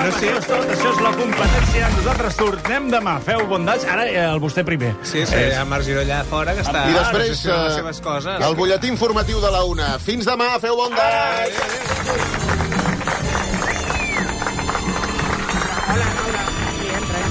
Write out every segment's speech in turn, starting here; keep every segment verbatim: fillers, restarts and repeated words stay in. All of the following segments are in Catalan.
Bueno, sí, això és la competència. Nosaltres tornem demà. Feu bondats. Ara el vostè primer. Sí, sí, hi ha Marc Giró allà fora, que està... I després, gestionant les seves coses. el butlletí informatiu de la una. Fins demà, feu bondats! Hola, Laura. Sí, entra,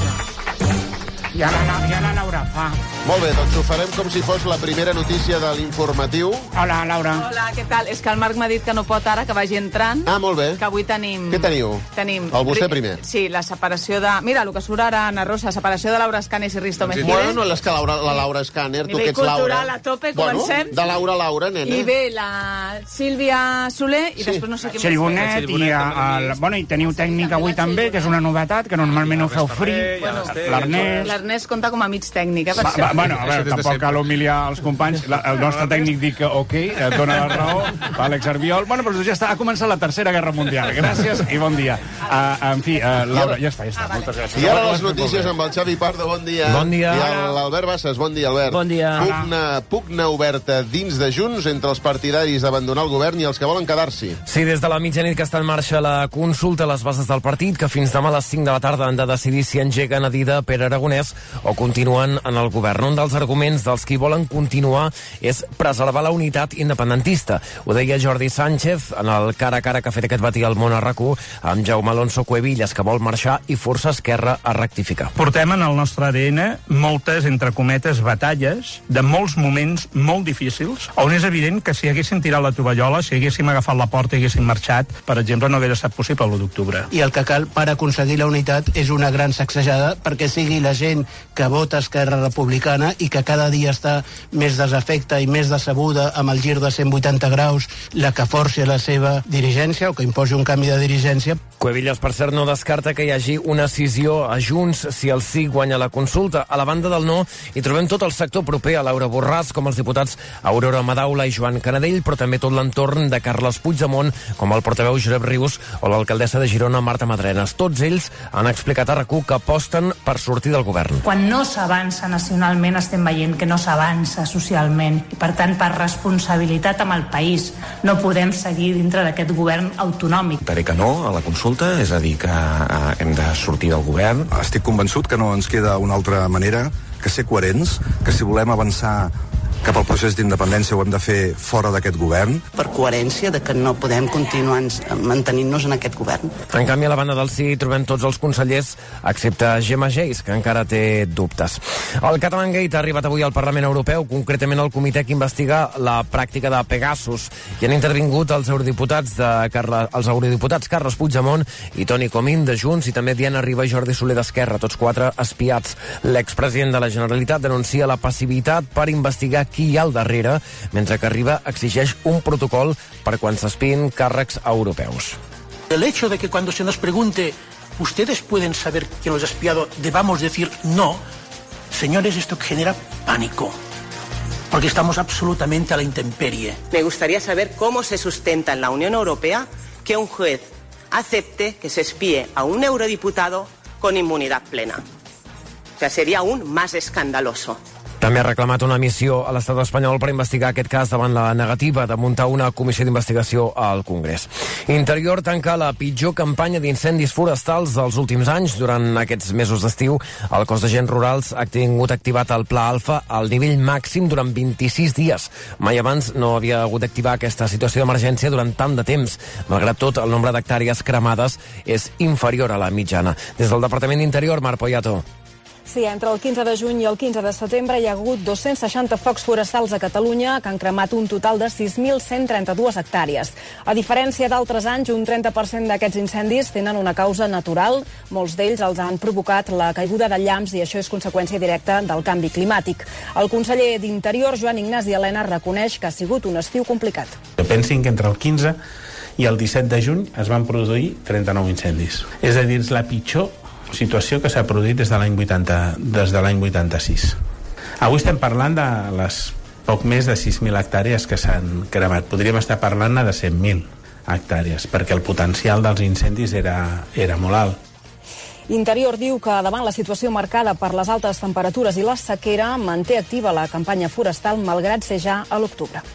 entra. Ja la, ja la Laura fa. Molt bé, doncs ho farem com si fos la primera notícia de l'informatiu. Hola, Laura. Hola, què tal? És que el Marc m'ha dit que no pot ara, que vagi entrant. Ah, molt bé. Que avui tenim... Què teniu? Tenim... El vostè primer. Sí, la separació de... Mira, el que surt ara, Ana Rosa, separació de Laura Escanes i Risto Mejide. Bueno, no, és que Laura, la Laura Escàner, tu que ets Laura... cultural a tope, comencem. Bueno, de Laura a Laura, nena. I ve la Sílvia Soler i sí. després no sé qui més. Silbonet i... El, bueno, i teniu tècnic avui també, que és una novetat, que normalment ho feu free. Bueno, L'Ernest... L'Ernest compta com a mig tècnic, eh, per Va, això. va, bueno, a veure, tampoc cal humiliar els companys. La, el nostre tècnic diu que ok, et dona la raó, Àlex Arbiol. Bueno, però ja està, ha començat la tercera guerra mundial. Gràcies i bon dia. Uh, en fi, uh, Laura, ja està, ja està. Moltes gràcies. I ara les notícies amb el Xavi Pardo, bon dia. Bon dia. I l'Albert Bassas, bon dia, Albert. Bon dia. Pugna, pugna oberta dins de Junts entre els partidaris d'abandonar el govern i els que volen quedar-s'hi. Sí, des de la mitjanit que està en marxa la consulta a les bases del partit, que fins demà a les cinc de la tarda han de decidir si engeguen a Dida Pere Aragonès o continuen en el govern. Un dels arguments dels qui volen continuar és preservar la unitat independentista. Ho deia Jordi Sánchez en el cara a cara que ha fet aquest matí al Món a RAC1 amb Jaume Alonso Cuevillas, que vol marxar i força Esquerra a rectificar. Portem en el nostre A D N moltes, entre cometes, batalles de molts moments molt difícils, on és evident que si haguessin tirat la tovallola, si haguéssim agafat la porta i haguéssim marxat, per exemple, no hagués estat possible l'u d'octubre. I el que cal per aconseguir la unitat és una gran sacsejada perquè sigui la gent que vota Esquerra Republicana i que cada dia està més desafecta i més decebuda amb el gir de cent vuitanta graus, la que forci la seva dirigència o que imposi un canvi de dirigència. Cuevillas, per cert, no descarta que hi hagi una escissió a Junts si el sí guanya la consulta. A la banda del no hi trobem tot el sector proper a Laura Borràs, com els diputats Aurora Madaula i Joan Canadell, però també tot l'entorn de Carles Puigdemont, com el portaveu Josep Rius o l'alcaldessa de Girona, Marta Madrenes. Tots ells han explicat a RAC1 que aposten per sortir del govern. Quan no s'avança nacionalment estem veient que no s'avança socialment i, per tant, per responsabilitat amb el país no podem seguir dintre d'aquest govern autonòmic. Diré que no a la consulta, és a dir, que eh, hem de sortir del govern. Estic convençut que no ens queda una altra manera que ser coherents, que si volem avançar cap al procés d'independència ho hem de fer fora d'aquest govern. Per coherència de que no podem continuar mantenint-nos en aquest govern. En canvi, a la banda del sí trobem tots els consellers, excepte Gemma Geis, que encara té dubtes. El Catalangate ha arribat avui al Parlament Europeu, concretament al comitè que investiga la pràctica de Pegasus. Hi han intervingut els eurodiputats, de Carla, els eurodiputats Carles Puigdemont i Toni Comín de Junts i també Diana Riba i Jordi Soler d'Esquerra, tots quatre espiats. L'expresident de la Generalitat denuncia la passivitat per investigar qui hi ha al darrere, mentre que Riba exigeix un protocol per quan s'espien càrrecs europeus. El hecho de que cuando se nos pregunte ¿ustedes pueden saber quién los ha espiado? Debamos decir no. Señores, esto genera pánico. Porque estamos absolutamente a la intemperie. Me gustaría saber cómo se sustenta en la Unión Europea que un juez acepte que se espíe a un eurodiputado con inmunidad plena. O sea, sería aún más escandaloso. També ha reclamat una missió a l'estat espanyol per investigar aquest cas davant la negativa de muntar una comissió d'investigació al Congrés. Interior tanca la pitjor campanya d'incendis forestals dels últims anys. Durant aquests mesos d'estiu, el cos d'agents rurals ha tingut activat el Pla Alfa al nivell màxim durant vint-i-sis dies. Mai abans no havia hagut d'activar aquesta situació d'emergència durant tant de temps. Malgrat tot, el nombre d'hectàrees cremades és inferior a la mitjana. Des del Departament d'Interior, Marc Poyato. Sí, entre el quinze de juny i el quinze de setembre hi ha hagut dos-cents seixanta focs forestals a Catalunya que han cremat un total de sis mil cent trenta-dues hectàrees. A diferència d'altres anys, un trenta per cent d'aquests incendis tenen una causa natural. Molts d'ells els han provocat la caiguda de llamps i això és conseqüència directa del canvi climàtic. El conseller d'Interior, Joan Ignasi Elena, reconeix que ha sigut un estiu complicat. Pensin que entre el quinze i el disset de juny es van produir trenta-nou incendis. És a dir, és la pitjor situació que s'ha produït des de l'any vuitanta, des de l'any vuitanta-sis. Avui estem parlant de les poc més de sis mil hectàrees que s'han cremat. Podríem estar parlant de cent mil hectàrees, perquè el potencial dels incendis era, era molt alt. Interior diu que davant la situació marcada per les altes temperatures i la sequera manté activa la campanya forestal malgrat ser ja a l'octubre.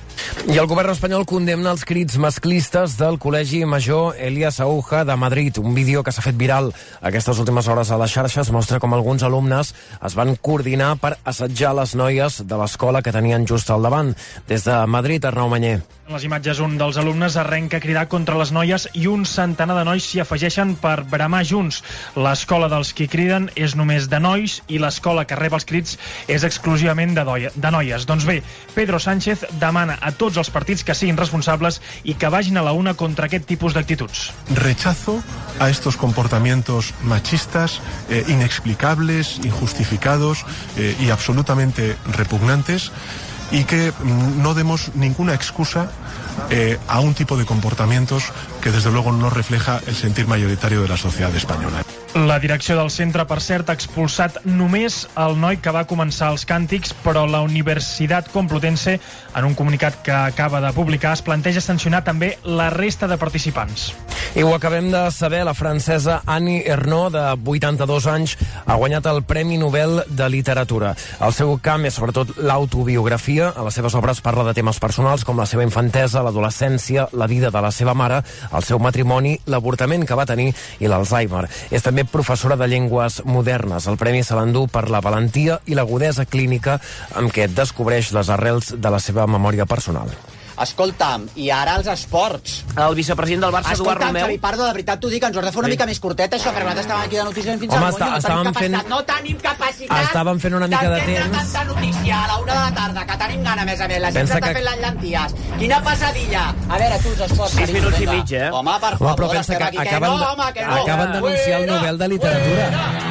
I el govern espanyol condemna els crits masclistes del Col·legi Major Elias Aúja de Madrid. Un vídeo que s'ha fet viral aquestes últimes hores a les xarxes mostra com alguns alumnes es van coordinar per assetjar les noies de l'escola que tenien just al davant. Des de Madrid, Arnau Manyer. En les imatges, un dels alumnes arrenca a cridar contra les noies i un centenar de nois s'hi afegeixen per bramar junts. L'escola dels qui criden és només de nois i l'escola que rep els crits és exclusivament de, doia, de noies. Doncs bé, Pedro Sánchez demana a tots els partits que siguin responsables i que vagin a la una contra aquest tipus d'actituds. Rechazo a estos comportamientos machistas, eh, inexplicables, injustificados eh, y absolutamente repugnantes, y que no demos ninguna excusa eh, a un tipo de comportamientos que desde luego no refleja el sentir mayoritario de la sociedad española. La direcció del centre, per cert, ha expulsat només el noi que va començar els càntics, però la Universitat Complutense, en un comunicat que acaba de publicar, es planteja sancionar també la resta de participants. I ho acabem de saber, la francesa Annie Ernaux, de vuitanta-dos anys, ha guanyat el Premi Nobel de Literatura. El seu camp és sobretot l'autobiografia. A les seves obres parla de temes personals com la seva infantesa, l'adolescència, la vida de la seva mare, el seu matrimoni, l'avortament que va tenir i l'Alzheimer. És també professora de llengües modernes. El premi se l'endú per la valentia i l'agudesa clínica amb què descobreix les arrels de la seva memòria personal. Escolta'm, i ara els esports. El vicepresident del Barça, Eduard Romeu... Escolta'm, Xavi Pardo, de veritat t'ho dic, ens ho has de fer una mica més curtet, això, perquè nosaltres estàvem aquí de notícies fins Home, al està, no estàvem tenim fent... No tenim capacitat... Estàvem fent una mica de temps... tanta notícia a la una de la tarda, que tenim gana, a més a més, la gent Pensa s'està que- fent les llenties. Quina passadilla! A veure, tu, els esports... Sis carinyo, minuts i vinga. mig, eh? Home, per Home, favor, però pensa estem que aquí, que acaben, no, de- home, que no. acaben d'anunciar el Nobel de Literatura.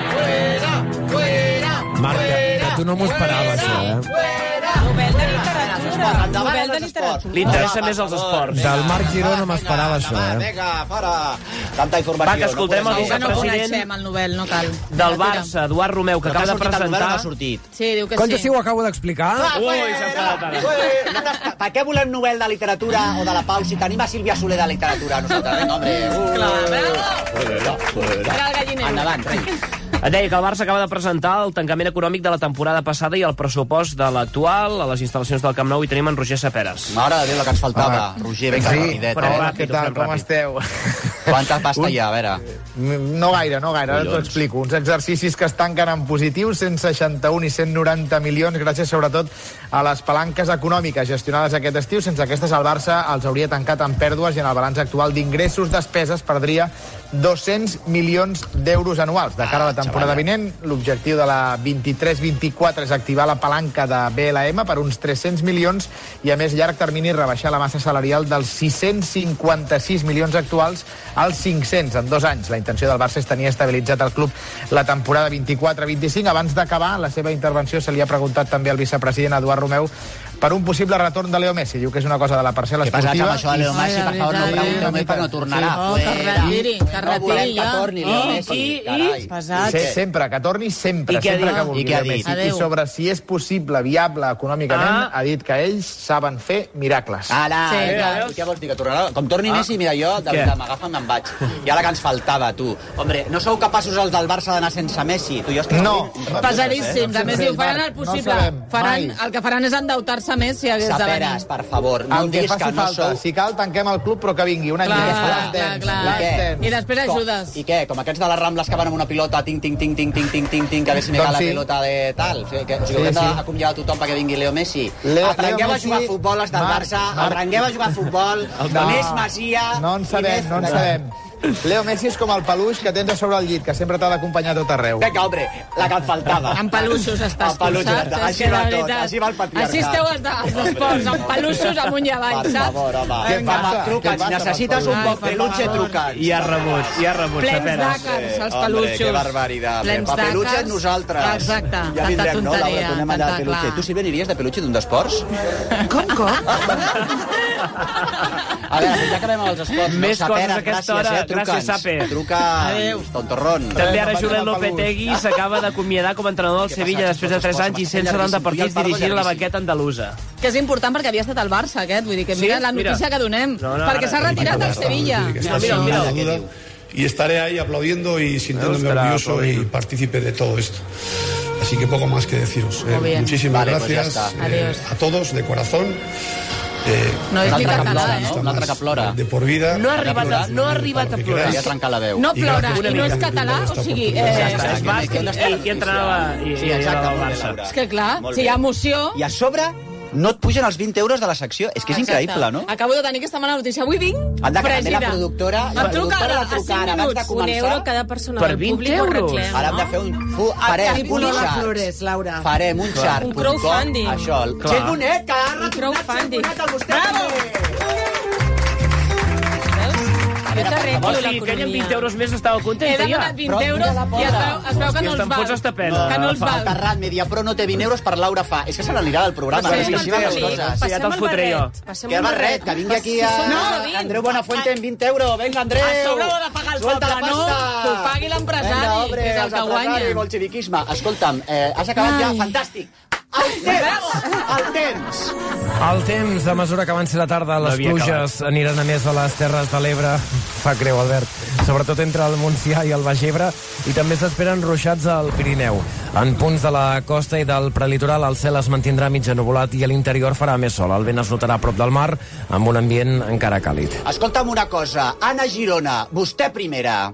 Marc, que, que tu no m'ho esperaves, això, eh? Nobel de literatura. Nobel de literatura. Li interessa més els esports. Del Marc Giró no m'esperava això, eh? Vinga, fora! Tanta informació. Va, que escoltem el Que no vicepresident coneixem el Nobel, no cal. del Barça, Eduard Romeu, que Però acaba de t'ha sortit el Nobel o presentar... no ha sortit? Sí, diu que Conta sí. si ho acabo d'explicar. Ui, s'ha enfadat ara. Nosaltres, per què volem Nobel de literatura o de la Pau si tenim a Sílvia Soler de literatura nosaltres? Vinga, hombre. Uh, Mira el galliner. Endavant, rei. Et deia que el Barça acaba de presentar el tancament econòmic de la temporada passada i el pressupost de l'actual. A les instal·lacions del Camp Nou i tenim en Roger Saperes. Mare de Déu, la que ens faltava. Roger, vinga, Sí, rapidet. Farem eh? ràpid, què tal, farem com ràpid. esteu? Quanta pasta hi ha, a veure? No gaire, no gaire, ara t'ho Collons. explico. Uns exercicis que es tanquen en positiu, cent seixanta-un i cent noranta milions, gràcies sobretot a les palanques econòmiques gestionades aquest estiu. Sense aquestes, el Barça els hauria tancat en pèrdues i en el balanç actual d'ingressos, despeses, perdria dos-cents milions d'euros anuals. De cara a la temporada vinent, l'objectiu de la vint-i-tres vint-i-quatre és activar la palanca de B L M per uns tres-cents milions i, a més, llarg termini, rebaixar la massa salarial dels sis-cents cinquanta-sis milions actuals als cinc-cents en dos anys. La intenció del Barça és tenir estabilitzat el club la temporada vint-i-quatre vint-i-cinc. Abans d'acabar la seva intervenció se li ha preguntat també al vicepresident Eduard Romeu per un possible retorn de Leo Messi. Diu que és una cosa de la parcel·la Què passa esportiva. amb això de Leo Messi? Per favor, no ho pregunteu més perquè no tornarà. Oh, que retiri, que No volem retiri que ja. torni Leo I, Messi, i, carai. i, pesats. Sí, sempre, que torni sempre, I què ha sempre dit? que vulgui I què ha Leo dit? Messi. I Adéu. sobre si és possible, viable econòmicament, Ah. ha dit que ells saben fer miracles. Ara, Sí, eh, clar. i què vols dir, que tornarà? Com torni Messi, mira, jo, de Què? veritat, m'agafa i me'n vaig. I ara que ens faltava, tu. Hombre, no sou capaços els del Barça d'anar sense Messi? Tu i jo estem No. Pesadíssims. A més, diu, faran el No possible. sabem, Faran, mai. el que faran és endeutar-se més si hagués de Saperes, venir. per favor, no El em que diguis faci que no falta. sou... Si cal, tanquem el club, però que vingui. Un any Clar, més. clar, Last dance, clar. last I què? dance. I després ajudes. I què? Com aquests de les Rambles que van amb una pilota, ting, ting, ting, ting, ting, ting, ting, ting, que a veure si me Doncs la sí. pilota de tal. O sigui, que, o sigui, Sí, haurem sí. d'acomiadar tothom perquè vingui Leo Messi. Leo- Aprengueu Leo a jugar a Messi, futbol, els del Marc, Barça. Marc. Aprengueu a jugar a futbol. No. Més Masia. No en i sabem, més- no en sabem. Leo Messi és com el peluix que tens a sobre el llit, que sempre t'ha d'acompanyar a tot arreu. Vinga, home, la que et faltava. Amb peluixos estàs Amb peluixos, tu, saps? així És que, va de tot, veritat, així va el patriarcat. Així esteu els de- els esports, amb peluixos amunt i avall, Per saps? favor, home. Què Vinga. passa? Truca'ns, Què passa, necessites per un favor? bon peluche, Ai, per favor. truca'ns. I ha rebut, i ha rebut, Plens Saperes. d'àcars, els Hombre, peluixos. que barbaritat. Plens Per peluches d'àcars. nosaltres. Exacte, Ja tanta vindrem, no, Laura, tonteria, tornem allà tanta, de peluche. clar. Tu, Silvia, aniries de peluche d'un d'esports? Com, com? A veure, ja acabem amb els esports. Més no? coses Saperes, a aquesta gràcies, hora. Eh? Truca'ns. Gràcies, Sape. Truca'ns, tontorrón. També ara Vaig Julen anar a Lopetegui s'acaba d'acomiadar com a entrenador del Sevilla després de tres anys i cent setanta partits dirigint la baqueta andalusa. Que és important perquè havia estat al Barça, aquest. Vull dir que Sí? mira la Mira. notícia que donem. No, no, perquè ara- s'ha retirat al Sevilla. Mira, mira, mira. Y estaré ahí aplaudiendo y sintiéndome Estará orgulloso aplaudiendo. y partícipe de todo esto. Así que poco más que deciros. Eh, Muy bien. muchísimas Vale, pues ya gracias está. Adiós. a todos de corazón. Eh, No és Un ni altre que català, plora, eh? no? Un altre que plora. De por vida. No ha arribat a, no ha arribat a plorar. Ja trencar la veu. No plora, gràcies i no per és brindar català, esta o sigui... oportunitat. Eh, està, És basc i, i entrenava i, Sí, i era exacte, del molt bé, Barça. Laura. és que clar, Molt si hi ha bé. emoció... I a sobre no et pugen els vint euros de la secció. És que és Exacte. increïble, no? Acabo de tenir aquesta mala notícia. Avui vinc Anda, que també fregida. la productora... Em La truca productora ara, la a cinc truca ara, abans de minuts. començar. Un euro cada persona Per del vint públic ho euros. arreglem, Ara hem de no? fer un... Fu, farem Tipo un Lola xart. Flores, Laura. Farem un xart. Un crowdfunding. Això, el Clar. Txell Bonet, que ha Un retornat crowdfunding. Txell Bonet al vostè. Bravo! Jo t'arreglo O sigui, que ell amb vint euros més estava He contenta, ja. demanat vint euros i es veu, es veu que no Hòstia, els te'n fots val. hasta pena. Que no els El val. Ferran Mediapro no té vint euros per Laura Fa. És que se n'anirà del programa. Passem És que el així van les barret. coses. Sí, ja te'ls fotré jo. Passem Que un barret, que vingui aquí a... No, vint. Andreu Buenafuente amb vint euros. Vinga, Andreu. A sobre ho ha de pagar el Suelta poble, la no? pasta. Que ho pagui l'empresari, Vinga, hombre, que és el els que guanya. empresaris, bolxeviquisme. Escolta'm, eh, has acabat ja? Ai. Fantàstic. El temps! El temps! El temps, a mesura que avanci la tarda, les havia pluges aniran a més a les Terres de l'Ebre. Fa creu, Albert. Sobretot entre el Montsià i el Baix Ebre. I també s'esperen ruixats al Pirineu. En punts de la costa i del prelitoral, el cel es mantindrà mig ennuvolat i a l'interior farà més sol. El vent es notarà a prop del mar, amb un ambient encara càlid. Escolta'm una cosa. Anna Girona, vostè primera.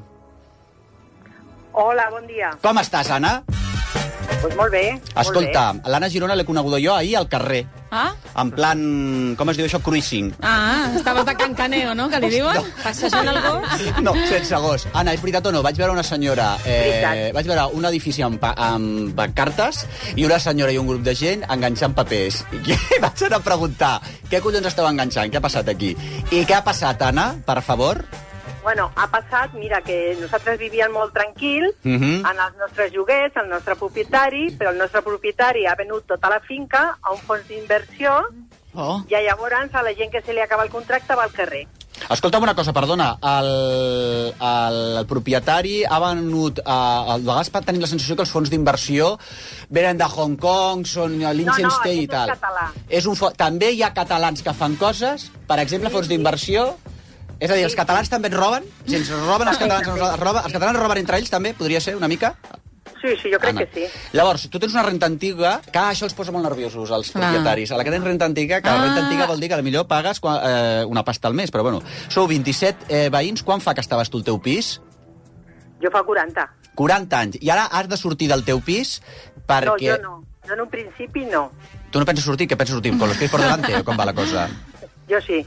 Hola, bon dia. Com estàs, Anna? Pues molt bé. Escolta, l'Anna Girona l'he coneguda jo ahir al carrer. Ah? En plan, com es diu això, cruising. Ah, estaves de cancaneo, no?, que li diuen? No. Passejant el gos? No, sense gos. Anna, és veritat o no? Vaig veure una senyora... Eh, vaig veure un edifici amb, pa- amb cartes i una senyora i un grup de gent enganxant papers. I vaig anar a preguntar què collons esteu enganxant, què ha passat aquí? I què ha passat, Anna, per favor? Bueno, ha passat, mira, que nosaltres vivíem molt tranquils Uh -huh. en els nostres lloguers, el nostre propietari, però el nostre propietari ha venut tota la finca a un fons d'inversió Oh. i llavors a la gent que se li acaba el contracte va al carrer. Escolta'm una cosa, perdona, el, el, el propietari ha venut... Eh, a vegades pot tenir la sensació que els fons d'inversió venen de Hong Kong, són a Liechtenstein i tal. és català. És un fo... També hi ha catalans que fan coses, per exemple, fons d'inversió. És a dir, els catalans també ens roben? Si ens roben els catalans, ens roben, els catalans roben entre ells també? Podria ser una mica? Sí, sí, jo crec Anna. que sí. Llavors, tu tens una renta antiga, que això els posa molt nerviosos, els Clar. propietaris. A la que tens renta antiga, que la Ah. renta antiga vol dir que potser pagues qua- eh, una pasta al mes, però bueno. Sou vint-i-set eh, veïns, quan fa que estaves tu al teu pis? Jo fa quaranta. quaranta anys. I ara has de sortir del teu pis perquè... No, jo no. Jo en un principi no. Tu no penses sortir? Què penses sortir? ¿Con los pies por delante o com va la cosa? Jo sí.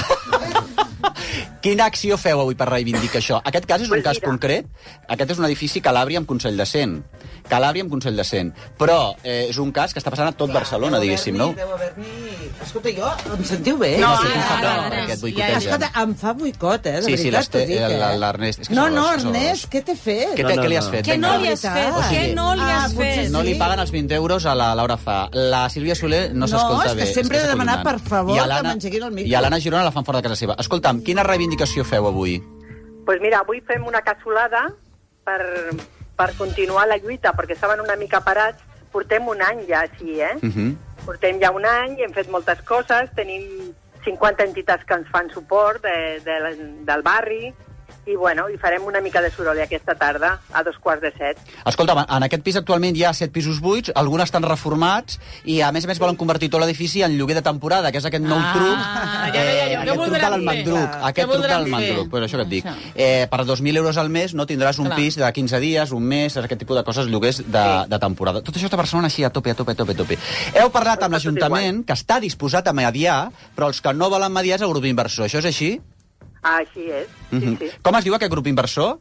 Quina acció feu avui per reivindicar això? Aquest cas és un Pues cas mira. concret. Aquest és un edifici Calàbria amb Consell de Cent. Calàbria amb Consell de Cent. Però eh, és un cas que està passant a tot Barcelona, diguéssim, no? Deu haver-n'hi... Escolta, jo, em sentiu bé? No, Sí, ara, em fa ara, por. ara, aquest boicoteja. Escolta, em fa boicot, eh, de Sí, sí, veritat, l'Este- t'ho dic, el- eh? l'Ernest, és que No, són no, horrors, són Ernest, què t'he fet? Què, te- què li has fet? Què Vinga. no li has fet? O sigui, Què no li Ah, has potser fet? No li paguen els vint euros a la Laura Fa. La Sílvia Soler no No, s'escolta és que bé. sempre he de demanar, s'acollonant. per favor, I a que l'Anna- m'engeguin el micro. I a l'Anna Girona la fan fora de casa seva. Escolta'm, quina reivindicació feu avui? Pues mira, avui fem una cassolada per, per continuar la lluita, perquè estaven una mica parats. Portem un any ja així, eh? Uh -huh. Portem ja un any, hem fet moltes coses, tenim cinquanta entitats que ens fan suport de, de, del barri, i bueno, i farem una mica de soroll aquesta tarda, a dos quarts de set. Escolta, en aquest pis actualment hi ha set pisos buits, alguns estan reformats, i a més a més volen convertir tot l'edifici en lloguer de temporada, que és aquest nou Ah, truc, ja veia jo, eh, què aquest truc de voldran l'Almandruc, fer? aquest Què truc de voldran l'Almandruc, fer? però això que et dic. Això. Eh, per dos mil euros al mes no tindràs un Clar. pis de quinze dies, un mes, aquest tipus de coses, lloguers de, de temporada. Tot això està a Barcelona així a tope, a tope, a tope, a tope. Heu parlat amb l'Ajuntament, que està disposat a mediar, però els que no volen mediar és el grup inversor. Això és així? Ah, així és. Mhm. Com es diu aquest grup inversor?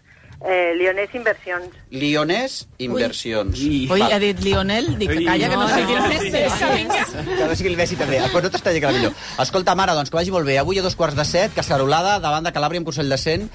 Eh, Lionès Inversions. Lionès Inversions. Ui, Val. ha dit Lionel, dic que calla, que no sigui el Messi. Que no sigui el Messi també. Pues no t'està llegant millor. Escolta, mare, doncs que vagi molt bé. Avui a dos quarts de set, cacerolada davant de Calàbria amb Consell de Cent.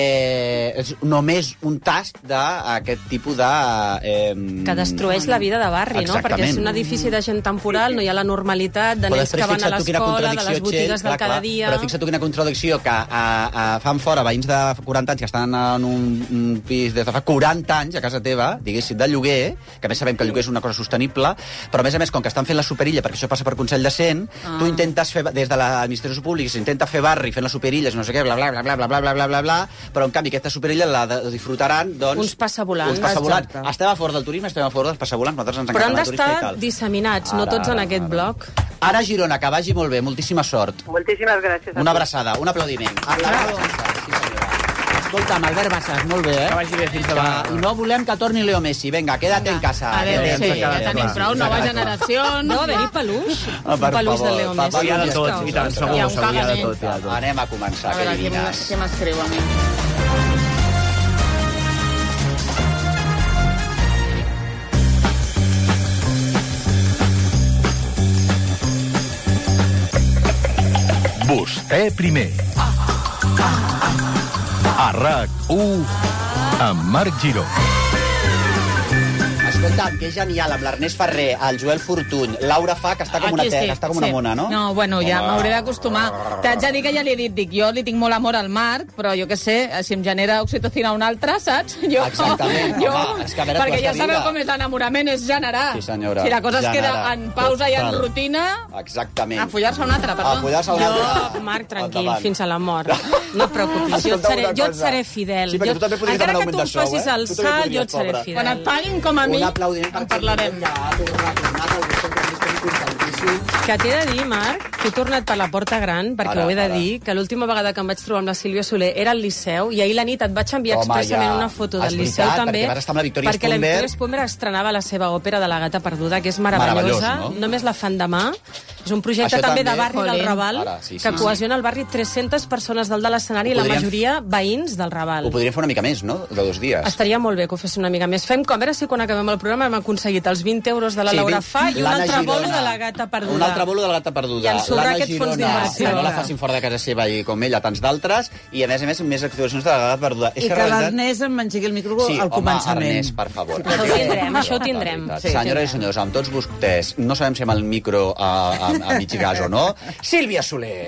Eh, és només un tast d'aquest tipus de... Eh, Que destrueix la vida de barri, no? Perquè és un edifici de gent temporal, no hi ha la normalitat de Però nens que després van a fixa't tu quina l'escola, de contradicció, les botigues Txell, del clar, cada clar. dia... Però fixa't tu quina contradicció, que a, a, fan fora veïns de quaranta anys que estan en un, un pis des de fa quaranta anys a casa teva, diguéssim, de lloguer, que a més sabem que el lloguer és una cosa sostenible, però a més a més, com que estan fent la superilla, perquè això passa per Consell de Cent, Ah. tu intentes fer, des de l'administració pública, s'intenta fer barri fent les superilles, no sé què, bla, bla, bla, bla, bla, bla, bla, bla, bla, bla, però en canvi aquesta superilla la de, disfrutaran, doncs... Uns passavolants. Uns passavolants. Exacte. Estem a favor del turisme, estem a favor dels passavolants, nosaltres ens Però han encanta el turisme i d'estar tal. disseminats, no Ara, tots en ara, aquest ara. bloc. Ara a Girona, que vagi molt bé, moltíssima sort. Moltíssimes gràcies. Una abraçada, un aplaudiment. Escolta'm, Albert Bassas, molt bé, eh? Que vagi bé, fins demà. I no volem que torni Leo Messi. Vinga, quédate en casa. Adéu, sí, ja tenim prou, nova generació. No, haver-hi peluix. Ah, per Un peluix favor, de Leo pa- Messi. Hi ha de tot, i tant, segur, Hi ha un segur, hi ha de cagament. tot, hi ha de tot. Anem a començar, A que veure, què divines. què m'escriu a mi? Vostè primer. A RAC u amb Marc Giró. Escolta'm, que és genial, amb l'Ernest Ferrer, el Joel Fortuny, Laura Fa, que està com una, Aquí te, estic, que està com una sí. mona, no? No, bueno, ja Home. m'hauré d'acostumar. T'haig de dir que ja li he dit, dic, jo li tinc molt amor al Marc, però jo què sé, si em genera oxitocina un altre, saps? Jo, Exactament, jo, home, és que a veure, tu perquè has ja de sabeu viure. com és l'enamorament, és generar. Sí, senyora, Si la cosa es queda generar. en pausa i en Total. rutina, Exactament. a follar-se un altre, perdó. A follar-se un altre. Jo, Marc, tranquil, Endavant. fins a la mort. No et preocupis, jo et Escolta seré, una jo et cosa. seré fidel. Sí, perquè Jo- tu també podries encara demanar que augment tu de em sou, facis eh? el Tu també salt, podries, jo et seré pobra. fidel. Quan et paguin com a mi, Un aplaudiment en perquè parlarem. Ja, tu has tornat, el sempre estem contentíssims. Que t'he de dir, Marc, que he tornat per la porta gran, perquè Ara, ho he de ara. dir, que l'última vegada que em vaig trobar amb la Sílvia Soler era al Liceu, i ahir la nit et vaig enviar Home, expressament ja. una foto És del Liceu veritat, també, perquè vas estar amb la Victòria perquè la Spumber. Victòria Spumber estrenava la seva òpera de la gata perduda, que és meravellosa, Meravellós, no? només la fan demà. És un projecte Això també, també- de barri del Jolín. Raval, Ara, sí, sí, que sí. cohesiona el barri tres-centes persones del de l'escenari i Ho la podríem- majoria veïns del Raval. Ho podríem fer una mica més, no?, de dos dies. Estaria molt bé que ho fes una mica més. Fem com, a veure si quan acabem el programa hem aconseguit els vint euros de la Sí, Laura vint- Fa i un l'Anna altre bolo Girona. de la gata perduda. Un altre bolo de la gata perduda. I ens sobra L'Anna aquest fons Girona, d'inversió. que no la facin fora de casa seva i com ella, tants d'altres, i a més a més més actuacions de la gata perduda. És I que en realitat- l'Ernest em engegui el micro Sí, al home, començament. Ernest, per favor. Això ho tindrem, això ho tindrem. Sí, senyores i senyors, amb tots vostès, no sabem si amb el micro a, a, a mig gas o no, Sílvia Soler.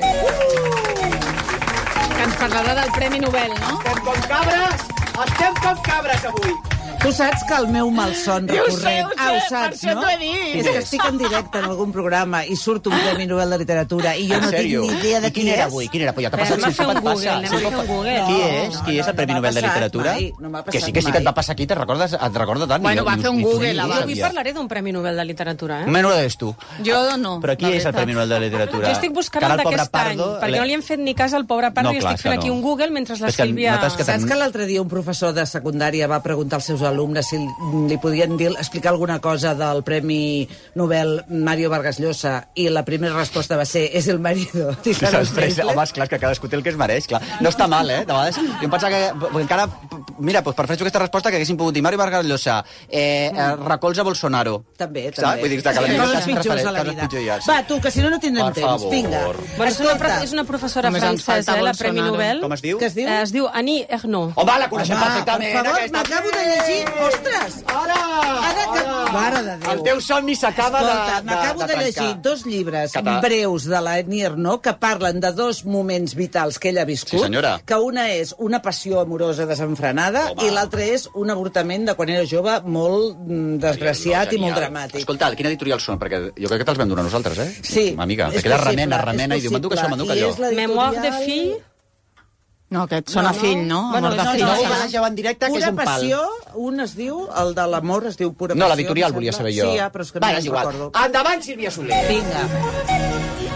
Que ens parlarà del Premi Nobel, no? Estem com cabres! Estem com cabres avui! Tu saps que el meu malson Jo ho recurrent... sé, ho sé, ah, ho per saps, això no? t'ho he dit. És que estic en directe en algun programa i surt un Premi Nobel de Literatura i jo En no tinc sèrio? ni idea de I qui quin era és. avui? Quin era? Pues ja t'ha Anem passat, a si fer pot un Google, passar. anem a fer un Google. Qui és? Qui és el Premi no m'ha Nobel de passat Literatura? mai, no m'ha Que passat sí, que sí que et mai. va passar aquí, te'n recordes, et recorda tant? Bueno, Ni- va ni- fer un ni tu Google, ni abans. Jo sabies. avui parlaré d'un Premi Nobel de Literatura, eh? Menys eres tu. Jo no. Però qui la és el veritat. Premi Nobel de Literatura? Jo estic buscant Que ara el pobre d'aquest any, Pardo perquè le- no li hem fet ni cas al pobre Pardo No, i clar, estic fent que aquí no. un Google mentre la És que Sílvia... notes que Saps que l'altre dia un professor de secundària va preguntar als seus alumnes si li podien dir, explicar alguna cosa del Premi Nobel Mario Vargas Llosa i la primera resposta va ser és el marido. Sí, després, home, esclar, és que cadascú té el que es mereix, clar. No està mal, eh? De vegades, jo em pensava que, perquè encara, mira, doncs prefereixo aquesta resposta que haguéssim pogut dir Mario Vargas Llosa, eh, eh, recolza Bolsonaro. També, Saps? també. Vull dir que la Sí, vida coses es pitjors refereix- a la coses vida. pitjors. Va, tu, que si no, no tindrem Per temps. favor. Vinga. Bueno, és, una, Escolta. pro- és una professora Només ens francesa, falta eh, la Premi Bolsonaro. Nobel. Com es diu? Què es diu? Eh, es diu Annie Ernaux. Home, la coneixem Home, perfectament, per favor, aquesta. m'acabo de llegir. Ostres! Ara! Ara que... Mare de Déu. El teu somni s'acaba de, Escolta, de, m'acabo de, de llegir trencar. dos llibres Català. breus de la Annie Ernaux que parlen de dos moments vitals que ella ha viscut. Sí, senyora. Que una és una passió amorosa desenfrenada Home. i l'altra és un avortament de quan era jove molt mm, desgraciat i molt dramàtic. Escolta, quina editorial són? Perquè jo crec que te'ls vam donar nosaltres, eh? Sí, Amiga, és te queda possible, remena, és remena, i diu, m'enduc això, possible. m'enduc I allò. és l'editorial- Memoir de fill... No, aquest sona No, no. fill, no? Bueno, Amor de no, fill. no, No, no, va, ja va en directe, que és Pura un pal. passió, un es diu, el de l'amor es diu Pura No, passió. l'editorial em volia sembla. saber jo. Sí, ja, però és que no Va, me'n és igual. recordo. Endavant, Sílvia Soler. Vinga.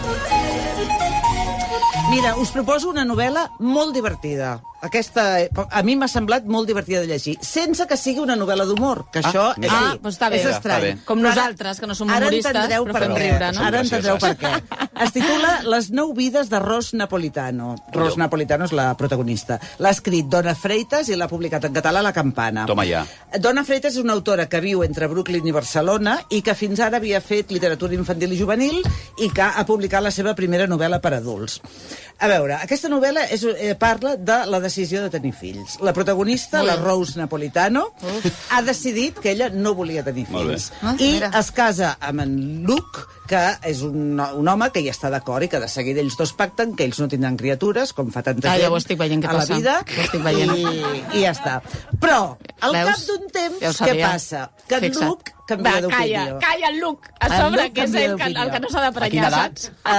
Mira, us proposo una novel·la molt divertida. Aquesta, a mi m'ha semblat molt divertida de llegir, sense que sigui una novel·la d'humor, que Ah, això mira. és, Ah, doncs està bé. és Està estrany. bé. Com Però ara- nosaltres, que no som ara humoristes, entendreu però per fem què. riure, no? Ara entendreu per gracioses. què. Es titula Les nou vides de Ros Napolitano. Ros Napolitano és la protagonista. L'ha escrit Donna Freitas i l'ha publicat en català La Campana. Toma ja. Donna Freitas és una autora que viu entre Brooklyn i Barcelona i que fins ara havia fet literatura infantil i juvenil i que ha publicat la seva primera novel·la per adults. A veure, aquesta novel·la és, eh, parla de la decisió de tenir fills. La protagonista, la Rose Napolitano, ha decidit que ella no volia tenir Molt bé. fills. Ah, I mira. es casa amb en Luke, que és un, un home que hi està d'acord i que de seguida ells dos pacten que ells no tindran criatures, com fa tanta Ah, ja gent ho estic veient, què a la passa. vida, Ho estic veient. I, i ja està. Però, al Veus? cap d'un temps, Ja ho què sabia. passa? Que en Fixa't. Luke canvia Va, d'opinió. calla, calla el Luc, a En sobre, Luc que és canvia el que, d'opinió. el que no s'ha de A quina prenyar, edat? saps? Uh,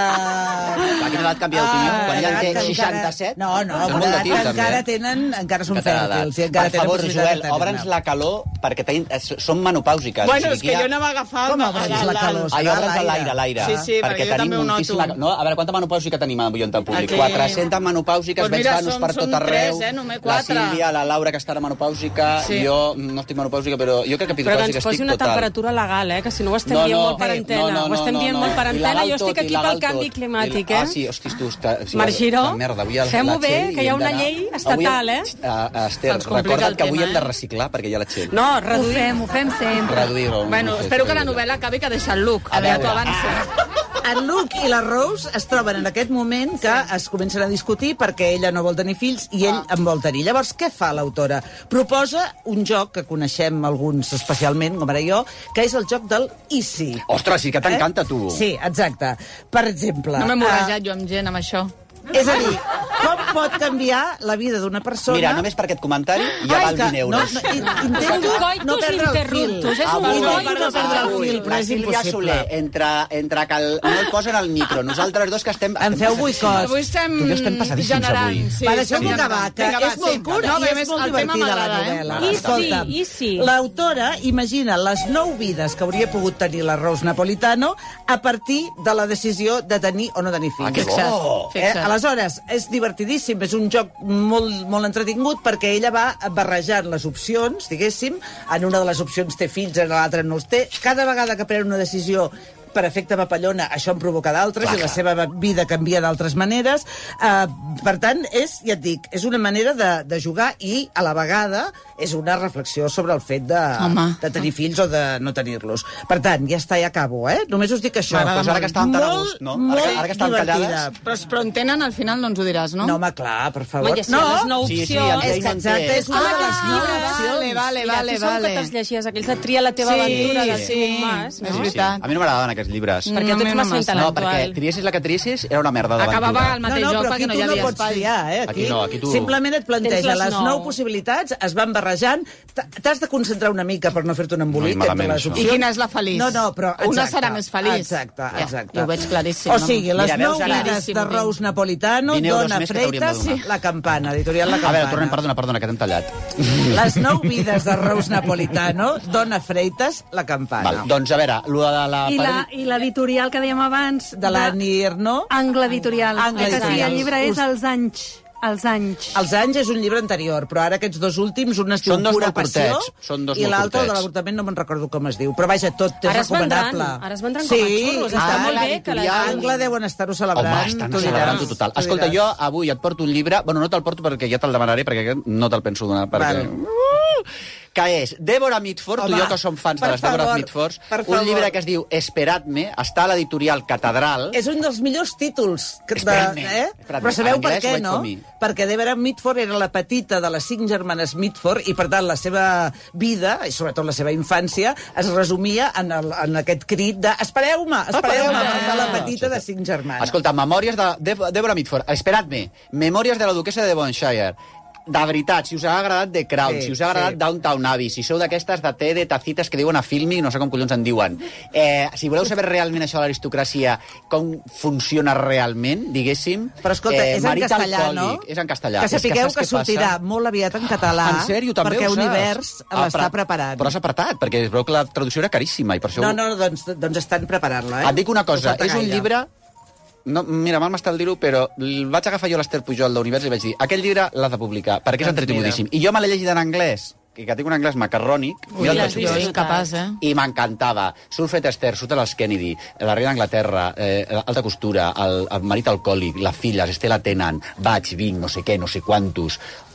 A quina edat canvia d'opinió? Quan ella en té encara- seixanta-set? No, no, Són per molt de edat tios, també, encara eh? tenen, encara són Que tenen edat. fèrtils. I encara Per tenen favor, possibilitat Joel, de tenir obre'ns una. la calor, perquè tenim, eh, són menopàusiques. Bueno, O és sigui, que hi ha- jo anava a agafar... Com el- obre'ns el- la el- calor? Ai, Serà obre'ns a l'aire. l'aire, a l'aire. Sí, sí, perquè jo tenim també ho noto. moltíssima... No, a veure, quanta menopàusica tenim avui en el públic? Aquí. quatre-centes menopàusiques, Pues veig mira, nanos som- per som tot arreu. tres, eh, només La quatre. Sílvia, la Laura, que està ara menopàusica, Sí. jo no estic menopàusica, però jo crec que Però que menopàusica ens posi estic una total. temperatura legal, eh? Que si no ho estem No, dient no, molt per eh, antena. no, no, ho estem no, dient no. molt per antena. Il·legal Jo estic tot, aquí pel il·legal canvi tot. climàtic, Il- eh? Ah, sí, hosti, tu... Està, sí, Marc Giró, la merda, avui el, fem-ho la bé, Txell, que hi ha hem una d'anar- llei estatal, avui, eh? Uh, Esther, Se'ns complica recorda't el que avui tema, hem de eh? reciclar, perquè hi ha la Txell. No, Ho reduïm. fem, ho fem sempre. Reduir-ho. Bueno, no sé, espero que la reduir-ho. novel·la acabi que deixa el Luc. A A veure, veure. tu avança. En Luke i la Rose es troben en aquest moment que es comencen a discutir perquè ella no vol tenir fills i ell en vol tenir. Llavors, què fa l'autora? Proposa un joc que coneixem alguns especialment, com ara jo, que és el joc del Easy. Ostres, sí que t'encanta, Eh? tu. Sí, exacte. Per exemple... No m'he eh, morrejat jo amb gent, amb això. És a dir, com pot canviar la vida d'una persona... Mira, només per aquest comentari ja Ai, val que vint euros. No, no, intento Coitus no perdre el fil. interruptus, és un Avui, Intento coitus no perdre el avui, fil, però la és Sílvia impossible. Soler, entre, entre que el, no el posen al micro, nosaltres dos que estem... Em feu boicot. Avui estem Tu i jo estem passadíssims generant. avui. Sí, Va, estem deixeu-m'ho generant. acabar, que Vinga, va, és molt sí. curt No, i a és més, molt el tema divertida la m'agrada, eh? novel·la. I sí, Escolta'm, i sí. l'autora imagina les nou vides que hauria pogut tenir la Rose Napolitano a partir de la decisió de tenir o no tenir fills. Ah, que bo! Eh? Fixa't. Aleshores, és divertidíssim, és un joc molt, molt entretingut perquè ella va barrejant les opcions, diguéssim, en una de les opcions té fills, en l'altra no els té. Cada vegada que pren una decisió per efecte papallona, això en provoca d'altres i la seva vida canvia d'altres maneres. Uh, per tant, és, ja et dic, és una manera de, de jugar i, a la vegada, és una reflexió sobre el fet de, Home. de tenir fills o de no tenir-los. Per tant, ja està, ja acabo, eh? Només us dic això. M'agrada Doncs ara que estàvem tan a Molt, gust, no? molt Ara que- ara que estan divertida. callades. Però, però en tenen, al final no ens ho diràs, no? No, home, clar, per favor. Home, ja sí, les nou Sí, sí, opcions. el és Jason que exacte, té. és una de les Ah, nou vale, opcions. vale, Mira, vale, tu segur vale. que t'has llegies aquells de Tria la teva Sí, aventura de sí. Simon Mas, És no? Sí, sí. veritat. A mi no m'agradaven aquests llibres. Perquè tu No, ets no, massa no, No, intel·lectual. perquè triessis la que triessis era una merda d'aventura. Acabava el mateix no, no, joc però perquè aquí no tu hi no havia pots espai. triar, eh? Aquí no, aquí tu- Simplement et planteja Tens les les nou. nou possibilitats, es van barrejant, t- t'has de concentrar una mica per no fer-te un embolic No, i malament, entre les això. opcions. I quina és la feliç? No, no, però... Una exacte, serà més feliç. Exacte, Ja, exacte. jo ho veig claríssim, O no? sigui, les Mira, veus, nou ara- vides de Claríssim, Rose Napolitano, vint euros Dona més que t'hauríem de Freitas, donar. la campana, editorial La A Campana. veure, tornem, perdona, perdona, que t'hem tallat. Les nou vides de Rose Napolitano, Dona Freitas, la campana. Val, doncs a veure, lo de la... I la- I l'editorial que dèiem abans... De l'Annie Ernaux. Angle Editorial. Angle que sí, Editorial. el llibre és Us- Els anys. Els anys. Els anys és un llibre anterior, però ara aquests dos últims, un es diu Són dos Pura molt Passió curtets, són dos i molt l'altre, el de curtets. l'avortament, no me'n recordo com es diu. Però vaja, tot és Ara es vendran, recomanable. ara es vendran com a xurros, està ah, molt bé que la l'editorial gent- Angle deuen estar-ho celebrant. Home, estan tu diràs, celebrant-ho total. tu Escolta, diràs. jo avui et porto un llibre... Bueno, no te'l porto perquè ja te'l demanaré, perquè aquest no te'l penso donar, perquè... Val. Uh! Que és Débora Mitford, tu i Home, jo que som fans de per les Débora favor, Mitfords, per un favor. llibre que es diu Esperadme, està a l'editorial Catedral. És un dels millors títols. Que de, Esperadme, eh? esperadme. Però sabeu En per anglès ho què, vaig no? fer-mi. Perquè Deborah Mitford era la petita de les cinc germanes Mitford i, per tant, la seva vida, i sobretot la seva infància, es resumia en, el, en aquest crit de espereu-me, espereu-me, Espereu-me. per la petita de cinc germanes. Escolta, memòries de Dé- Débora Mitford. Esperadme, memòries de la duquesa de Devonshire. De veritat, si us ha agradat The Crown, Sí, si us ha agradat sí. Downton Abbey, si sou d'aquestes de té de tacites que diuen a Filmi, no sé com collons en diuen, eh, si voleu saber realment això de l'aristocràcia, com funciona realment, diguéssim... Però escolta, eh, és en marit castellà, alcohòlic, no? És en castellà. Que És sapigueu saps que, què passa? sortirà molt aviat en català. En sèrio, també perquè ho saps? Univers Ah, l'està però- preparant. Però has apretat, perquè es veu que la traducció era caríssima i per això... No, no, doncs, doncs estan preparant-la, eh? Et dic una cosa, No falta és un gaire. llibre... No, mira, mal m'està el dir-ho, però el vaig agafar jo l'Ester Pujol d'Univers i vaig dir aquell llibre l'has de publicar, perquè és Doncs entretingutíssim. I jo me l'he llegit en anglès, que, que tinc un anglès macarrònic, Ui, mira el jo que és incapaç, eh? i m'encantava. Surt Fred Astaire, surten els Kennedy, la reina d'Anglaterra, eh, alta costura, el, el marit alcohòlic, les filles, Estela Tenen, vaig, vinc, no sé què, no sé quantos.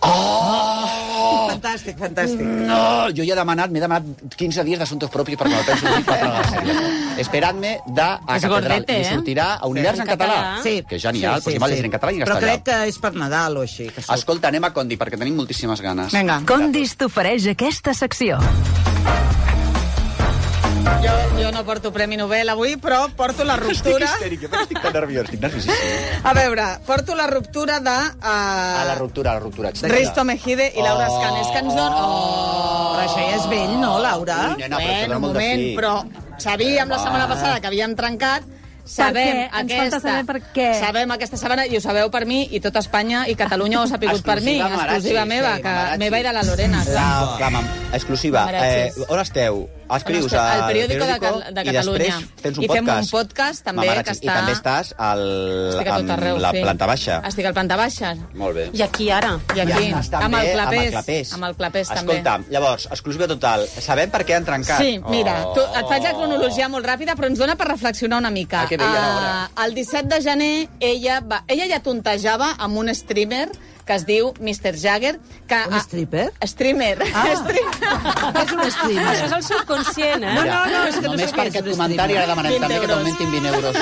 Oh! Fantàstic, fantàstic. No! Jo ja he demanat, m'he demanat quinze dies d'assumptos propis perquè me'l penso dir per la sèrie. Esperadme de a És Catedral. gordete, I eh? sortirà a Univers Sí, en català. Sí. Que genial, sí, sí, pues sí, en català i en Però castellà. crec que és per Nadal o així. Que surt. Escolta, anem a Condi, perquè tenim moltíssimes ganes. Vinga. Condis t'ofereix aquesta secció. Jo, jo no porto Premi Nobel avui, però porto la ruptura... Estic histèric, jo estic tan nerviós, estic nerviosíssim. A veure, porto la ruptura de... Uh... Ah, la ruptura, la ruptura, exacte. Risto Mejide i Laura Oh. Escanes, que ens donen... Oh. Però això ja és vell, no, Laura? Ui, nena, però això Bueno, dona un molt de moment, sí. però sabíem la setmana passada que havíem trencat. Sabem què? Ens aquesta, falta saber per què. Sabem aquesta setmana, i ho sabeu per mi, i tota Espanya i Catalunya ho ha sapigut per mi. Exclusiva, Marachi, Exclusiva meva, sí, que Marachi. meva era la Lorena. La, la mam, exclusiva. Eh, Marachis. on esteu? Escrius On estem? al Al periòdico de Cal- de i Catalunya. després tens un I fem podcast. un podcast també Mamaratxis. que està- I també estàs al, Estic a tot amb arreu, la sí. planta baixa. Estic al planta baixa. Molt bé. I aquí ara. I aquí, Ja estàs amb també el clapés. Amb el clapés. Amb el clapés, també. Escolta, llavors, exclusiva total. Sabem per què han trencat. Sí, mira, Oh. tu, et faig la cronologia molt ràpida, però ens dona per reflexionar una mica. Ah, que bé, ja veurà. el disset de gener, ella, va, ella ja tontejava amb un streamer que es diu mister Jagger. Que, Un stripper? Streamer. Ah. Streamer. És un streamer. Això és el subconscient, eh? No, no, no, és que no Només sé per què és aquest un comentari stripper. ara demanem vint també que euros. t'augmentin vint euros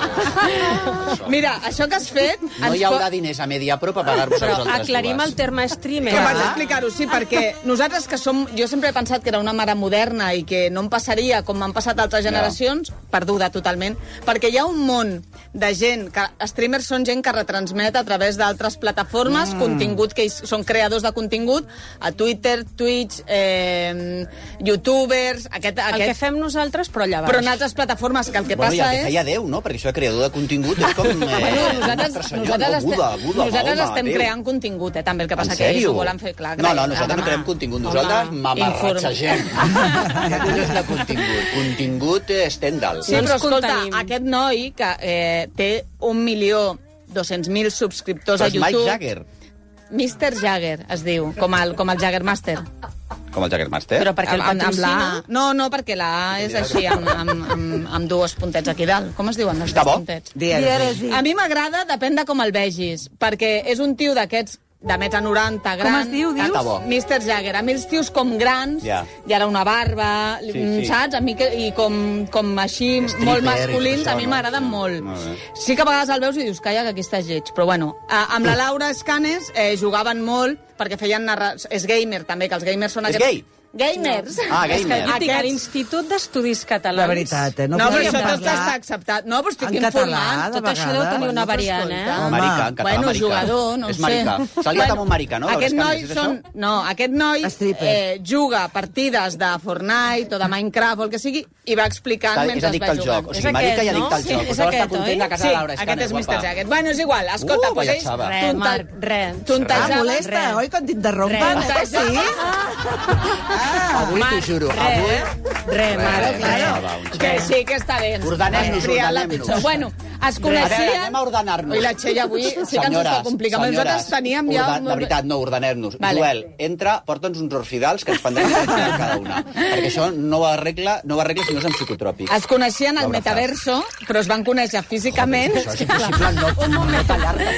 al... Mira, això que has fet... No ens hi haurà pot- diners a Mediapro per pagar-vos a Però vosaltres aclarim dues. el terme streamer. Que vaig explicar-ho, sí, perquè nosaltres que som... Jo sempre he pensat que era una mare moderna i que no em passaria com m'han passat altres generacions, perduda totalment, perquè hi ha un món de gent, que streamers són gent que retransmet a través d'altres plataformes, Mm. contingut que ells són creadors de contingut, a Twitter, Twitch, eh, youtubers... Aquest, El que aquest, fem nosaltres, però allà baix. però en altres plataformes, que el que Bueno, i passa el que és... feia Déu, no? Perquè això de creador de contingut és com... Eh, Bueno, nosaltres, Nostre Senyor, nosaltres, no? estem, Buda, Buda, nosaltres Mahoma, estem Déu. creant contingut, eh, també. El que passa En que ells sèrio? ho volen fer clar. No, no, nosaltres no Home, creem contingut. home, Nosaltres inform- mamarratxegem. Aquest és de contingut. Contingut eh, Stendhal. Sí, No però ens escolta, contenim. aquest noi que eh, té un milió dos-cents mil subscriptors Però a és Mike YouTube... Jagger, mister Jagger, es diu, com el, com el Jaggermaster. com el Jagger Master. Però perquè el Amb- amb patrocina... la A. No, no, perquè la A és així, amb, amb, amb, amb dues puntets aquí dalt. Com es diuen els Està dos bo? puntets? Dièresi. A mi m'agrada, depèn de com el vegis, perquè és un tio d'aquests de metre noranta, gran. Com es diu, dius? Està bo. mister Jagger. A mi els tios com grans, Ja. i ara una barba, Sí, sí, sí. saps? A mi que, I com, com així, Stripper molt i masculins, això, a mi no? m'agraden molt. Molt bé. Sí que a vegades el veus i dius, calla, que aquí està lleig. Però bueno, a, amb la Laura Escanes eh, jugaven molt, perquè feien narra... És gamer, també, que els gamers són És aquests... gay? Gamers. Ah, És que gamer. jo dic, a Aquests- l'Institut d'Estudis Catalans... La veritat, eh? No, però podríem això tot parlar està acceptat. No, però estic en català, informant. de Tot això deu vegades. tenir una Bueno, variant, eh? escolta. Marica, en català, Bueno, marica. jugador, no ho és sé. marica. S'ha liat amb un marica, no? Aquest Laura noi, Escanes, és són, això? no, aquest noi Stripper. eh, juga partides de Fortnite o de Minecraft o el que sigui i va explicant Està- és mentre addicte va al jugant. joc. O És sigui, marica i aquest, addicte no? al Sí, joc. és Pues ara està aquest, content oi? a casa Sí, de Laura aquest Escanes, és mister guapa. Jacket. Bueno, és igual, escolta, Uh, pues vaya ells xava. Res, Marc, res. Ah, tontejaven... molesta, Res. oi, quan t'interrompen? Res. Eh, que sí? Ah, Avui t'ho juro, avui... Res, Marc, Claro, Va, un que sí que està bé. Ordenem-nos, Has triat la ordenem-nos. pitjor. Bueno, es A coneixien... veure, anem a ordenar-nos. Oi, la Txell avui sí que ens ho està complicant. Nosaltres teníem ja... Orda... De veritat, no, ordenem-nos. Vale. Joel, entra, porta'ns uns orfidals que ens prendrem cada una. Perquè això no ho arregla, no ho arregla si no és en psicotròpics. Es coneixien al Laura metaverso, però es van conèixer físicament... Això és impossible no, no tallar-te.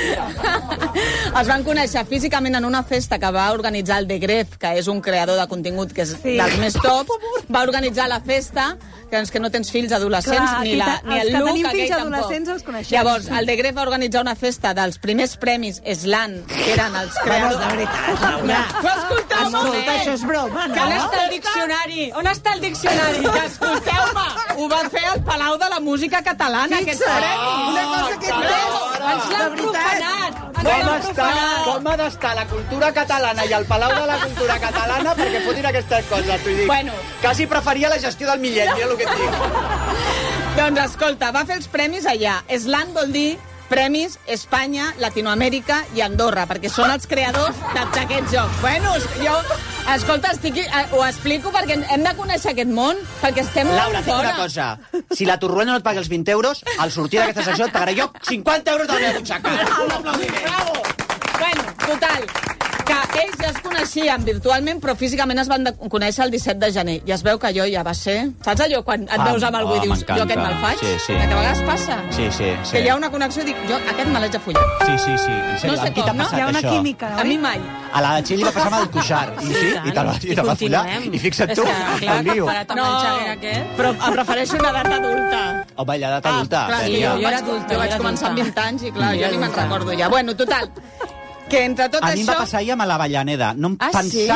Es van conèixer físicament en una festa que va organitzar el De Gref, que és un creador de contingut que és Sí. dels més tops. Va organitzar la festa, que és que no tens fills adolescents, Clar, ni, la, aquí ta- ni el els que Luc, tenim aquell fills tampoc. adolescents els coneixem. Llavors, el De Gref va organitzar una festa dels primers premis Slan, que eren els Bueno, creadors... de veritat, Laura. Però escolteu-me, Escolta, això és broma, no? On està el diccionari? On està el diccionari? que escolteu-me, ho va fer al Palau de la Música Catalana, aquests Fixa't, premis. una cosa que no. Ens l'han De veritat. profanat! Ens Com l'han està, profanat! com ha d'estar la cultura catalana i el Palau de la Cultura Catalana perquè fotin aquestes coses, t'ho dic. Bueno. Quasi preferia la gestió del Millet, mira el que et dic. Doncs escolta, va fer els premis allà. Slan vol dir Premis Espanya, Latinoamèrica i Andorra, perquè són els creadors de- d'aquests jocs. Bueno, jo, escolta, estic, eh, ho explico perquè hem de conèixer aquest món, perquè estem Laura, molt dic fora. una cosa. Si la Torroella no et paga els vint euros, al sortir d'aquesta secció et pagaré jo cinquanta euros de la meva butxaca. Bravo! Bueno, total, que ells ja es coneixien virtualment, però físicament es van de conèixer el disset de gener. I es veu que allò ja va ser... Saps allò quan et Ah, veus amb algú ah, i dius, m'encanta. jo aquest me'l faig? Sí, sí. Que a vegades passa. Sí, sí, sí. Que hi ha una connexió i dic, jo aquest me l'haig de follar. Sí, sí, sí. En sèrio, No sé amb qui com, t'ha no? passat Hi ha una això? química, A mi mai. A la Txell li va passar amb el Cuixart. I sí, i te'l va, i te'l va follar. continuem. I fixa't tu, És que, clar, el lío. comparat amb el Jagger aquest... però em refereixo a una edat adulta. Home, ja d'edat adulta. Ah, clar, tenia. sí, jo, Jo era vaig, adulta, jo jo vaig era començar amb adulta. vint anys i clar, Mm. jo ni me'n recordo ja. Bueno, total, que entre tot A mi em això... va passar ahir amb l'Avellaneda. No em Ah, pensava sí?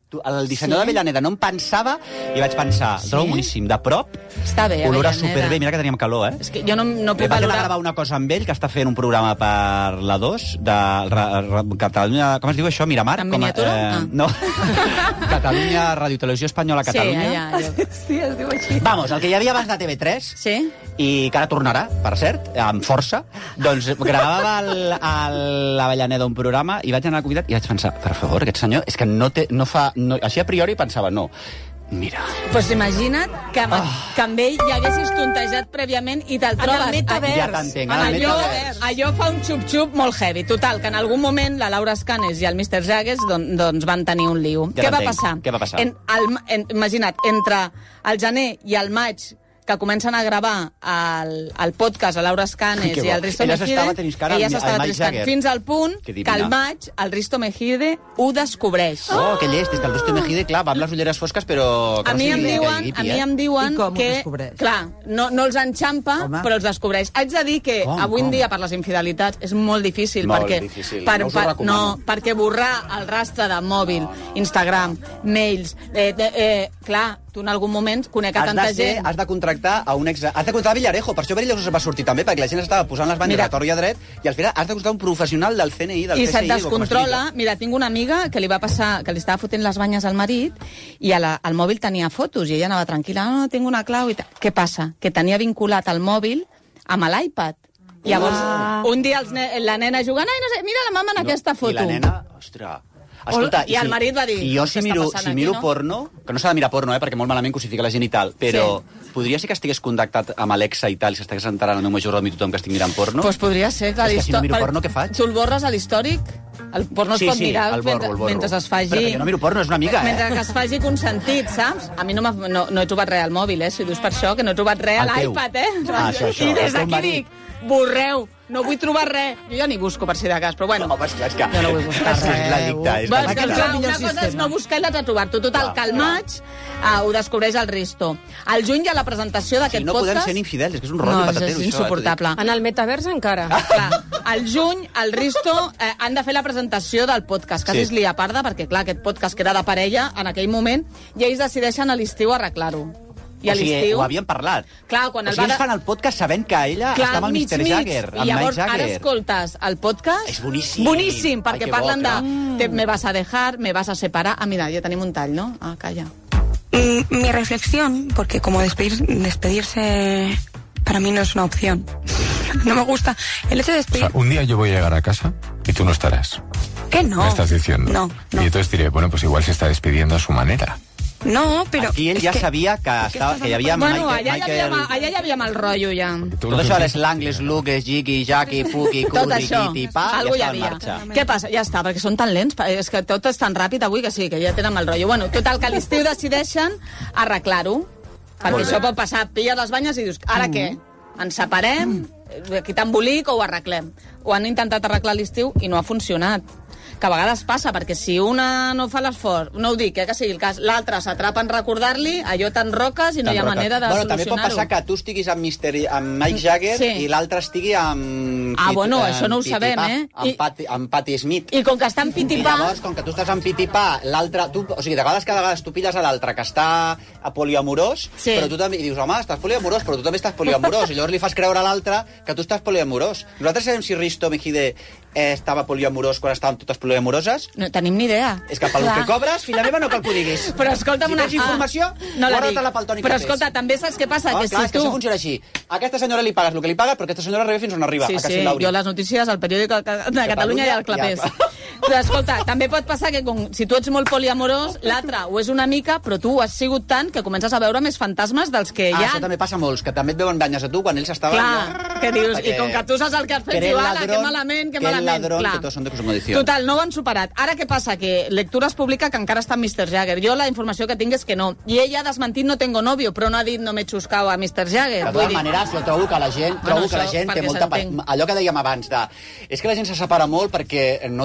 el dissenyador sí? d'Avellaneda no em pensava i vaig pensar, sí? trobo boníssim, de prop, està bé, olora Avellaneda. superbé, mira que teníem calor, eh? És que jo no, no puc vaig anar valorar... a gravar una cosa amb ell, que està fent un programa per la dos, de ra, ra, Catalunya... Com es diu això? Miramar? En miniatura? Com, eh, ah. No. Catalunya, Radio Televisió Espanyola Catalunya. Sí, allà, allà. Sí, es diu així. Vamos, el que hi havia abans de T V tres, sí? i que ara tornarà, per cert, amb força, doncs gravava el, el, l'Avellaneda un programa i vaig anar a convidat i vaig pensar, per favor, aquest senyor, és que no, té, no fa... No, així a priori pensava, no, mira... Doncs pues imagina't que, oh. que amb ell ja haguessis tontejat prèviament i te'l trobes... En el metavers. Ja t'entenc, en el allò, metavers. allò fa un xup-xup molt heavy. Total, que en algun moment la Laura Escanes i el mister Jagues don, doncs van tenir un lío. Ja Què va passar? Què va passar? En, el, en, imagina't, entre el gener i el maig que comencen a gravar el, el podcast a Laura Escanes i el Risto ella Mejide, s'estava triscant ella al- s'estava al Mike triscant Jagger. fins al punt Que que divina. al maig el Risto Mejide ho descobreix. Oh, que llest, és que el Risto Mejide, clar, va amb les ulleres fosques, però... A mi em diuen, a mi em diuen I com ho que, descobreix? clar, no, no els enxampa, Home. però els descobreix. Haig de dir que Com, avui en com? dia, per les infidelitats, és molt difícil. Molt perquè, difícil, per, no us ho per, recomano. no, perquè borrar el rastre de mòbil, Instagram, mails... Eh, de, eh, clar, tu en algun moment conec a Has tanta de, ser, gent... has de contractar a un ex... Has de contractar a Villarejo, per això Villarejo se va sortir també, perquè la gent estava posant les bandes Mira. a tor i a dret, i al final has de contractar un professional del C N I, del I C S I... se't descontrola. Mira, tinc una amiga que li va passar, que li estava fotent les banyes al marit i a la, al mòbil tenia fotos i ella anava tranquil·la, no, no, tinc una clau i tal. Què passa? Que tenia vinculat el mòbil amb l'iPad. Llavors, Ah. un dia els ne la nena jugant, ai, no sé, mira la mama en aquesta foto. I la nena, ostres... Escolta, I el marit va dir, I jo si "Què està miro, passant si aquí, miro no?" porno, que no s'ha de mirar porno, eh, perquè molt malament cosifica la gent i tal, però sí. podria ser que estigués contactat amb Alexa i tal, i s'estigués enterant al meu majordom i tothom que estic mirant porno? Doncs pues podria ser, clar. És que si no miro per- porno, què faig? Tu el borres a l'històric? El porno Sí, es pot sí, mirar el borro, mentre, el borro. mentre es faci... Però que jo no miro porno, és una amiga, eh? Mentre que es faci consentit, saps? A mi no, m'ha- no, no he trobat res al mòbil, eh? Si dius per això, que no he trobat res a El teu. l'iPad, eh? Ah, això, això, I des el teu d'aquí marit. dic, borreu, no vull trobar res. Jo ja ni busco, per si de cas, però bueno. Home, és que, és que, Jo no vull buscar és, res. és l'addicte, és Bueno, és que, l'addicte. clar, una cosa és no buscar i l'altra trobar-t'ho. Total, que al maig uh, ho descobreix el Risto. Al juny hi ha la presentació d'aquest Sí, no podcast... podem ser infidels, és que és un rotllo no, patatero. és això, eh, insuportable. En el metavers encara. Clar, al juny, el Risto eh, han de fer la presentació del podcast. Quasi Sí. es lia parda, perquè, clar, aquest podcast que era de parella en aquell moment, i ells decideixen a l'estiu arreglar-ho. I O a sigui, l'estiu... ho havien parlat. Clar, quan O el sigui, va... ells fan el podcast sabent que ella Clar, estava amb mig, mister mig. Jagger, I amb llavors, Mike ara Jagger. escoltes el podcast... És boníssim. Boníssim, perquè Ai, que bo, parlen clar. de... Te, me vas a dejar, me vas a separar... Ah, mira, ja tenim un tall, no? Ah, calla. Mm, Mi reflexión, porque como despedir, despedirse para mí no es una opción. No me gusta. El hecho de O despedir... sea, un día yo voy a llegar a casa y tú no estarás. ¿Qué no? Me estás diciendo. No, no. Y entonces diré, bueno, pues igual se está despidiendo a su manera. No, però... Aquí ell ja que... sabia que, estava, que hi havia Bueno, Michael... allà, hi havia, mal- allà hi havia mal rotllo, ja. Tot això de l'eslang, les luques, jigui, jaqui, fuqui, Tot curri, això, quiti, pa, ja algú hi estava en havia. marxa. Què passa? Ja està, perquè són tan lents, és que tot és tan ràpid avui que sí, que ja tenen mal rotllo. Bueno, total, que a l'estiu decideixen arreglar-ho, perquè Molt bé. això pot passar, pilles les banyes i dius, ara què? Ens separem, aquí t'embolic o ho arreglem? Ho han intentat arreglar a l'estiu i no ha funcionat. Que a vegades passa, perquè si una no fa l'esforç, no ho dic, eh, que sigui el cas, l'altra s'atrapa en recordar-li, allò t'enroques i no hi ha T'enroques. manera de bueno, també pot solucionar-ho. passar que tu estiguis amb, Mister, amb Mike Jagger Sí. i l'altre estigui amb... Ah, Pit- bueno, amb això no ho Piti sabem, Pa, eh? Amb, I- Patti, amb Patti Smith. I com que està en I pitipà... llavors, com que tu estàs amb pitipà, l'altre... Tu, o sigui, de vegades cada vegada tu pilles a l'altre que està a poliamorós, Sí. però tu també... I dius, home, estàs poliamorós, però tu també estàs poliamorós. I llavors li fas creure a l'altre que tu estàs poliamorós. Nosaltres sabem si Risto Mejide eh, estava poliamorós quan estàvem totes poliamoroses? No tenim ni idea. És que pel Clar. que cobres, filla meva, no cal que ho diguis. Però escolta'm si una... tens informació, Ah, no la dic. guarda-te-la pel Toni Però Clapés. escolta, també saps què passa? Oh, que clar, si és que tu... això funciona així. A aquesta senyora li pagues el que li pagues, però aquesta senyora arriba fins on arriba. Sí, a sí, Castell Lauri. jo les notícies al periòdic de Catalunya, Catalunya i al Clapés. ja. Però escolta, també pot passar que com, si tu ets molt poliamorós, l'altre ho és una mica, però tu ho has sigut tant que comences a veure més fantasmes dels que hi Ah, ha. això també passa a molts, que també et veuen banyes a tu quan ells estaven... Clar, que dius, i com que tu saps el que has fet, diu, ala, que malament, que que el malament. ladrón, Clar. que tots són de cosmodició. Total, no ho han superat. Ara què passa? Que Lectures publica que encara està amb mister Jagger. Jo la informació que tinc és que no. I ella ha desmentit no tengo novio, però no ha dit no m'he xuscao a mister Jagger. De Vull totes dir- maneres, jo trobo que la gent, trobo Bueno, que la això gent té perquè molta... s'entén. Pa... Allò que dèiem abans, de... és que la gent se separa molt perquè no tenen paciència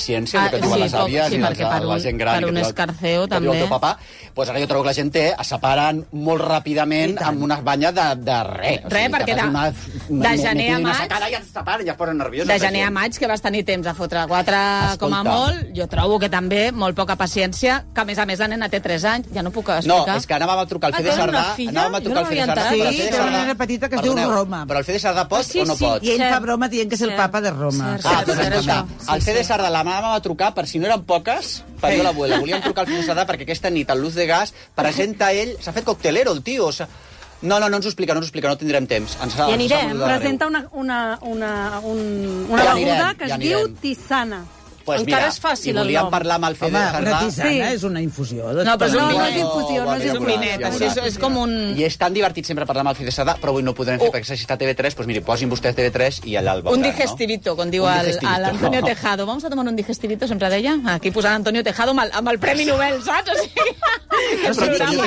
paciència, el que diuen les àvies i la gent gran. Per un escarceo, també. Que diu el teu papà. Doncs ara jo trobo que la gent té, es separen molt ràpidament amb unes banyes de, de res. Res, perquè de, una, de gener a maig... Ja es separen, ja es posen nerviosos. De gener a maig, que vas tenir temps a fotre quatre com a molt, jo trobo que també molt poca paciència, que a més a més la nena té tres anys, ja no puc explicar. No, és que anàvem a trucar al Fede Sardà, anàvem a trucar al Fede Sardà, sí, té una nena petita que es diu Roma. Però el Fede Sardà pot o no pot? I ell fa broma dient que és el papa de Roma. Ah, doncs escolta, al Fede Sardà l'anàvem a trucar per si no eren poques, per jo l'abuela. Volíem trucar al Fede Sardà perquè aquesta nit al Luz de Gas presenta ell, s'ha fet coctelero el tio, o sigui, no, no, no ens ho explica, no ens ho explica, no tindrem temps. Ens I anirem. Presenta una, una, una, un, una ja beguda anirem, que es ja diu tisana. Pues encara mira, és fàcil i volíem parlar amb el Fede Sardà. Sardà. Home, tisana sí. és una infusió. No, però no, no, no és infusió, no és un vinet. És, és com un... I és tan divertit sempre parlar amb el Fede Sardà, però avui no ho podrem fer perquè si està a T V tres, doncs miri, posin vostès T V tres i allà el veuran, un digestivito, com diu l'Antonio Tejado. Vamos a tomar un digestivito, sempre deia. Aquí posant Antonio Tejado amb el Premi Nobel, saps? O sigui...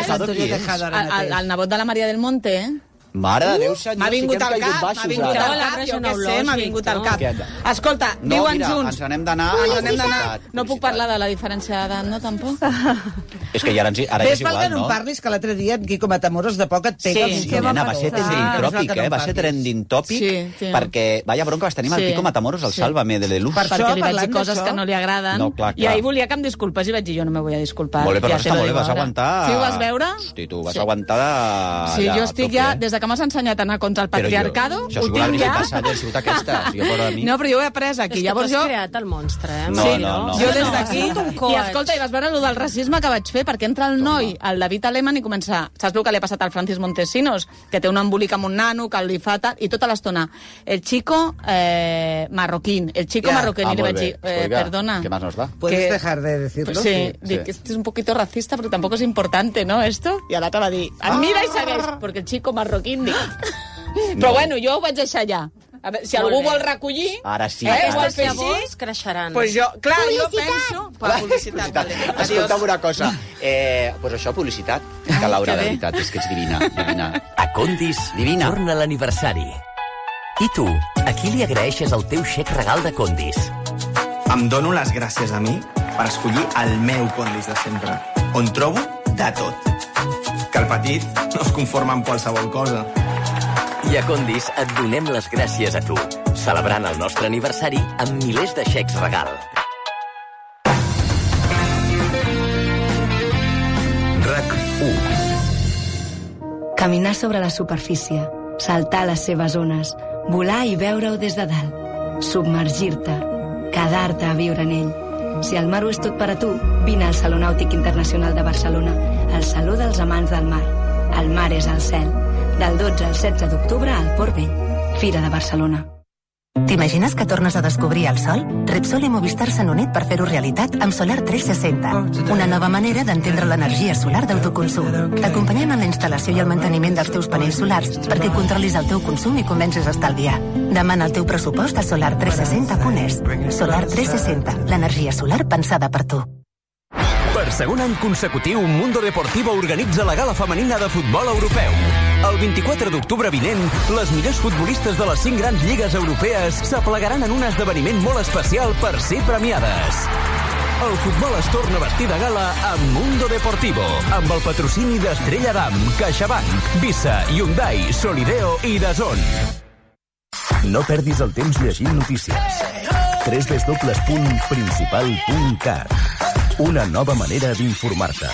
El nebot de la Maria del Monte, eh? Mare de Déu, senyor, m'ha vingut al cap, m'ha vingut al cap, jo què sé, m'ha vingut al cap. Escolta, no, viuen mira, junts. ens n'hem d'anar a la publicitat. No puc parlar de la diferència d'edat, no, tampoc? És que ja, ara, ara ja és igual, no? No parlis, que l'altre dia en Quico Matamoros de poc et pega. Sí, sí, nena, va ser trending tòpic, eh? Va ser trending tòpic, perquè, vaya bronca, vas tenir amb el Quico Matamoros al Sálvame de l'Eluf. Perquè li vaig dir coses que no li agraden, i ahir volia que em disculpés i vaig dir, jo no me voy a disculpar. Molt bé, però està molt bé, vas aguantar... Sí, ho vas veure? Hosti, tu vas aguantar... Sí, jo estic ja, des que m'has ensenyat a anar contra el patriarcado, ho tinc ja... Això ha sigut aquesta, jo fora de mi. No, però jo ho he après aquí. És que tu has creat el monstre, eh? No, no, no. Jo des d'aquí... I escolta, i vas veure allò del racisme que vaig fer, perquè entra el noi, el David Aleman, i comença... Saps el que li ha passat al Francis Montesinos? Que té un embolic amb un nano, que li fa tal... I tota l'estona, el chico eh, marroquín, el chico marroquín, i li vaig dir, eh, perdona... ¿Qué más nos da? ¿Puedes dejar de decirlo? Sí, dic, este es un poquito racista, però tampoc és importante, ¿no, esto? I l'altre va dir, admira i segueix, perquè el chico marroquín, dic... Però bueno, jo ho vaig deixar ja. A veure, si algú vol recollir... Ara sí. Eh, vol fer llavors creixeran. Pues jo, clar, jo penso... Publicitat. Vale. Escolta'm una cosa. Eh, pues això, publicitat. Que Laura, de veritat, és que ets divina. divina. A Condis divina. Torna l'aniversari. I tu, a qui li agraeixes el teu xec regal de Condis? Em dono les gràcies a mi per escollir el meu Condis de sempre, on trobo de tot. Que el petit no es conforma amb qualsevol cosa. I a Condis et donem les gràcies a tu, celebrant el nostre aniversari amb milers de xecs regal. RAC u. Caminar sobre la superfície, saltar les seves ones, volar i veure-ho des de dalt, submergir-te, quedar-te a viure en ell. Si el mar ho és tot per a tu, vine al Saló Nàutic Internacional de Barcelona, el Saló dels Amants del Mar. El mar és al cel. Del dotze al setze d'octubre al Port Vell. Fira de Barcelona. T'imagines que tornes a descobrir el sol? Repsol i Movistar s'han unit per fer-ho realitat amb Solar tres seixanta, una nova manera d'entendre l'energia solar d'autoconsum. T'acompanyem en la instal·lació i el manteniment dels teus panells solars perquè controlis el teu consum i comencis a estalviar. Demana el teu pressupost a solar tres seixanta punt es. Solar tres seixanta, l'energia solar pensada per tu. Per segon any consecutiu, Mundo Deportivo organitza la gala femenina de futbol europeu. El vint-i-quatre d'octubre vinent, les millors futbolistes de les cinc grans lligues europees s'aplegaran en un esdeveniment molt especial per ser premiades. El futbol es torna a vestir de gala amb Mundo Deportivo, amb el patrocini d'Estrella Damm, CaixaBank, Visa, Hyundai, Solideo i DAZN. No perdis el temps llegint notícies. w w w punt principal punt cat. Una nova manera d'informar-te.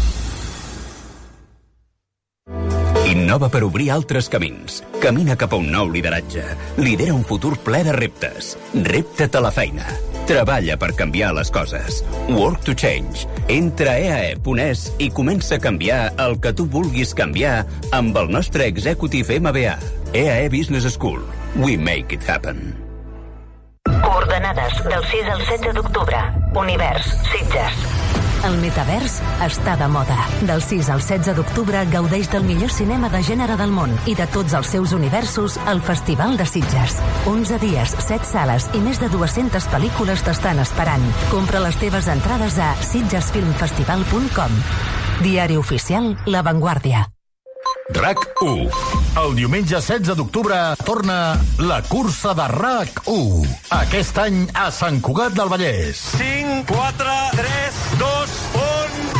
Innova per obrir altres camins. Camina cap a un nou lideratge. Lidera un futur ple de reptes. Repta't a la feina. Treballa per canviar les coses. Work to change. Entra a e a e punt es i comença a canviar el que tu vulguis canviar amb el nostre Executive M B A. E A E Business School. We make it happen. Coordenades del sis al setze d'octubre. Univers, Sitges. El metavers està de moda. Del sis al setze d'octubre gaudeix del millor cinema de gènere del món i de tots els seus universos al Festival de Sitges. onze dies, set sales i més de dues-centes pel·lícules t'estan esperant. Compra les teves entrades a sitges film festival punt com. Diari oficial La Vanguardia. R A C u. El diumenge setze d'octubre torna la cursa de R A C u. Aquest any a Sant Cugat del Vallès. cinc, quatre, tres, dos, un...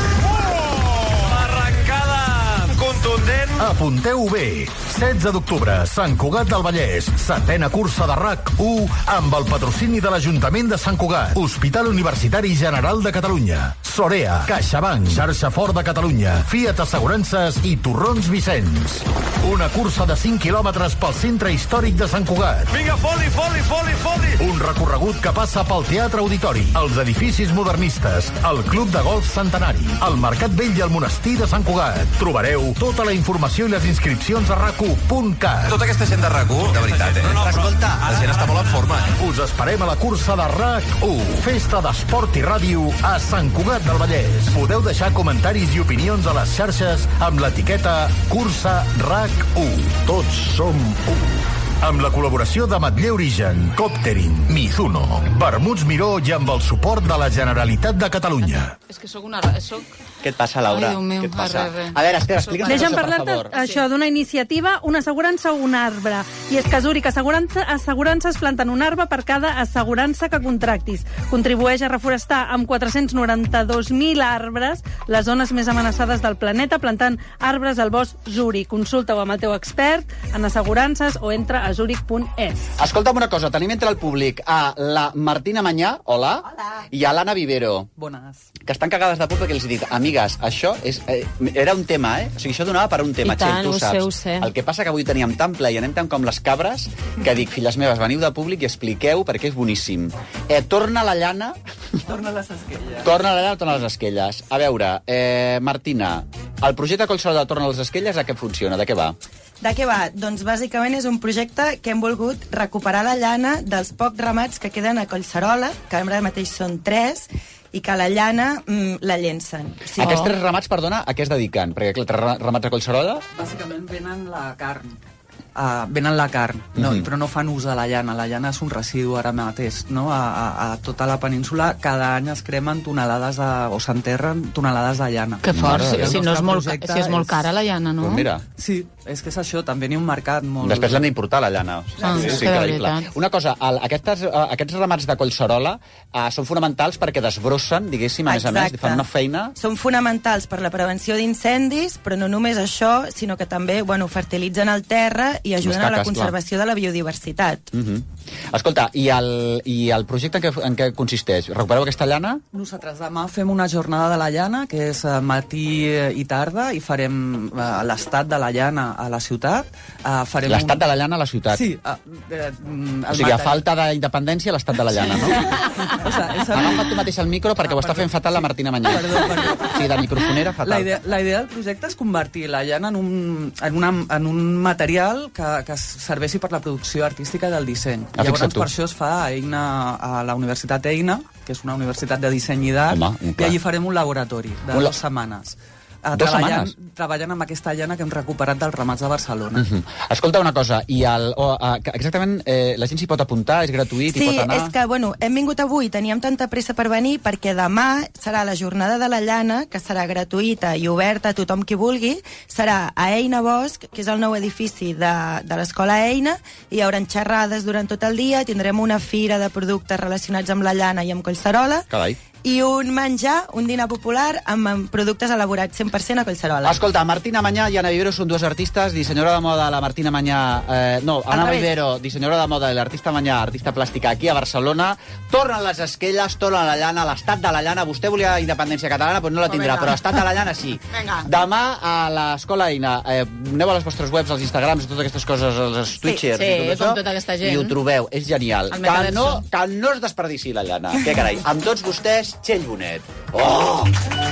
Oh! Arrencada contundent. Apunteu bé. setze d'octubre, Sant Cugat del Vallès. Setena cursa de R A C u amb el patrocini de l'Ajuntament de Sant Cugat, Hospital Universitari General de Catalunya, Sorea, CaixaBank, Xarxa Fort de Catalunya, Fiat Assegurances i Torrons Vicenç. Una cursa de cinc quilòmetres pel centre històric de Sant Cugat. Vinga, foli, foli, foli, foli! Un recorregut que passa pel Teatre Auditori, els edificis modernistes, el Club de Golf Centenari, el Mercat Vell i el Monestir de Sant Cugat. Trobareu tota la informació i les inscripcions a rac u punt cat. Tota aquesta gent de R A C u, de veritat, eh? No, no, escolta, la gent està molt en forma. Us esperem a la cursa de R A C u. Festa d'esport i ràdio a Sant Cugat del Vallès. Podeu deixar comentaris i opinions a les xarxes amb l'etiqueta Cursa R A C u. Tots som u. Amb la col·laboració de Matller Origen, Copterin, Mizuno, Vermuts Miró i amb el suport de la Generalitat de Catalunya. És que sóc una... Soc... Què et passa, Laura? Ai, Déu meu, Què et passa? arre, arre. A veure, Esther, explica'ns una Deixa'm cosa, per parlar-te favor. això d'una iniciativa, una assegurança o un arbre. I és que a Zurich Assegurança, Assegurances planten un arbre per cada assegurança que contractis. Contribueix a reforestar amb quatre-cents noranta-dos mil arbres les zones més amenaçades del planeta, plantant arbres al bosc Zurich. Consulta-ho amb el teu expert en assegurances o entra a zurich punt es. Escolta'm una cosa, tenim entre el públic a la Martina Manyà, hola, hola. I a l'Anna Vivero. Bones. Que estan cagades de por perquè els he dit, amigues, això és, eh, era un tema, eh? O sigui, això donava per un tema, I tant, Txell, tu ho saps. sé, ho sé. El que passa que avui teníem tant ple i anem tant com les cabres que dic, filles meves, veniu de públic i expliqueu perquè és boníssim. Eh, torna la llana... Torna les esquelles. Torna la llana, torna les esquelles. A veure, eh, Martina, el projecte Collserola de Torna les esquelles, a què funciona? De què va? De què va? Doncs bàsicament és un projecte que hem volgut recuperar la llana dels pocs ramats que queden a Collserola, que ara mateix són tres, i que la llana mm, la llencen. Sí. Aquests tres ramats, perdona, a què es dediquen? Perquè clar, tres ramats a Collserola... Bàsicament venen la carn. Uh, venen la carn, no, Mhm. però no fan ús de la llana. La llana és un residu ara mateix, no? A, a, a tota la península cada any es cremen tonelades de, o s'enterren tonelades de llana. Que fort, si, si, no és molt, ca- si és molt cara la llana, no? Pues mira. Sí, és que és això, també n'hi ha un mercat molt... Després l'hem d'importar, la llana. Ah, sí, sí, sí, de increïble. veritat. Una cosa, el, aquestes, uh, aquests ramats de Collserola uh, són fonamentals perquè desbrossen, diguéssim, a més a més, fan una feina... Són fonamentals per la prevenció d'incendis, però no només això, sinó que també bueno, fertilitzen el terra i ajuden Les a la caques, conservació de la biodiversitat. Uh -huh. Escolta, i el, i el projecte en què, en què consisteix? Recupereu aquesta llana? Nosaltres demà fem una jornada de la llana, que és eh, matí eh, i tarda, i farem eh, l'estat de la llana a la ciutat. Eh, farem L'estat un... de la llana a la ciutat? Sí. Eh, eh, mm, O sigui, a mateix. falta d'independència, l'estat de la llana, no? O sigui, és el... Agafa't tu mateix el micro perquè ho està fent fatal la Martina Manyà. Perdó, perdó. O sigui, de microfonera, fatal. La idea, la idea del projecte és convertir la llana en un, en una, en un material que, que serveixi per la producció artística del disseny. Ah, Llavors, fixa't tu. per això es fa a Eina, a la Universitat Eina, que és una universitat de disseny i d'art, Home, un i clar. allí farem un laboratori de Un la- dues setmanes. Eh, Dos treballant, setmanes? treballant amb aquesta llana que hem recuperat dels ramats de Barcelona. Uh -huh. Escolta una cosa, i el, o, uh, exactament eh, la gent s'hi pot apuntar, és gratuït, hi Sí, pot anar... és que, bueno, hem vingut avui, teníem tanta pressa per venir, perquè demà serà la jornada de la llana, que serà gratuïta i oberta a tothom qui vulgui, serà a Eina Bosch, que és el nou edifici de, de l'escola Eina, i hi haurà xerrades durant tot el dia, tindrem una fira de productes relacionats amb la llana i amb Collserola, Carai. i un menjar, un dinar popular amb, amb productes elaborats cent per cent a Collserola. Escolta, Martina Manyà i Anna Vivero són dues artistes, dissenyadora de moda, la Martina Manyà... Eh, no, Al Anna revés. Vivero, dissenyadora de moda, i l'artista Manyà, artista plàstica, aquí a Barcelona. Tornen les esquelles, tornen la llana, l'estat de la llana. Vostè volia independència catalana, doncs no la tindrà, però estat de la llana sí. Vinga. Demà a l'escola Eina, eh, aneu a les vostres webs, als Instagrams, totes aquestes coses, als Twitchers sí, i tot com això, tota aquesta gent. i ho trobeu, és genial. El Que metaverso. no, que no es desperdici la llana. Què carai, amb tots vostès, Txell Bonet. Oh!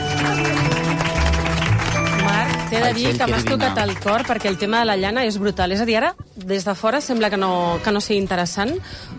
Marc, t'he de Ai, dir Txell, que que m'has divina. tocat el cor perquè el tema de la llana és brutal. És a dir, ara, des de fora sembla que no, que no sigui interessant,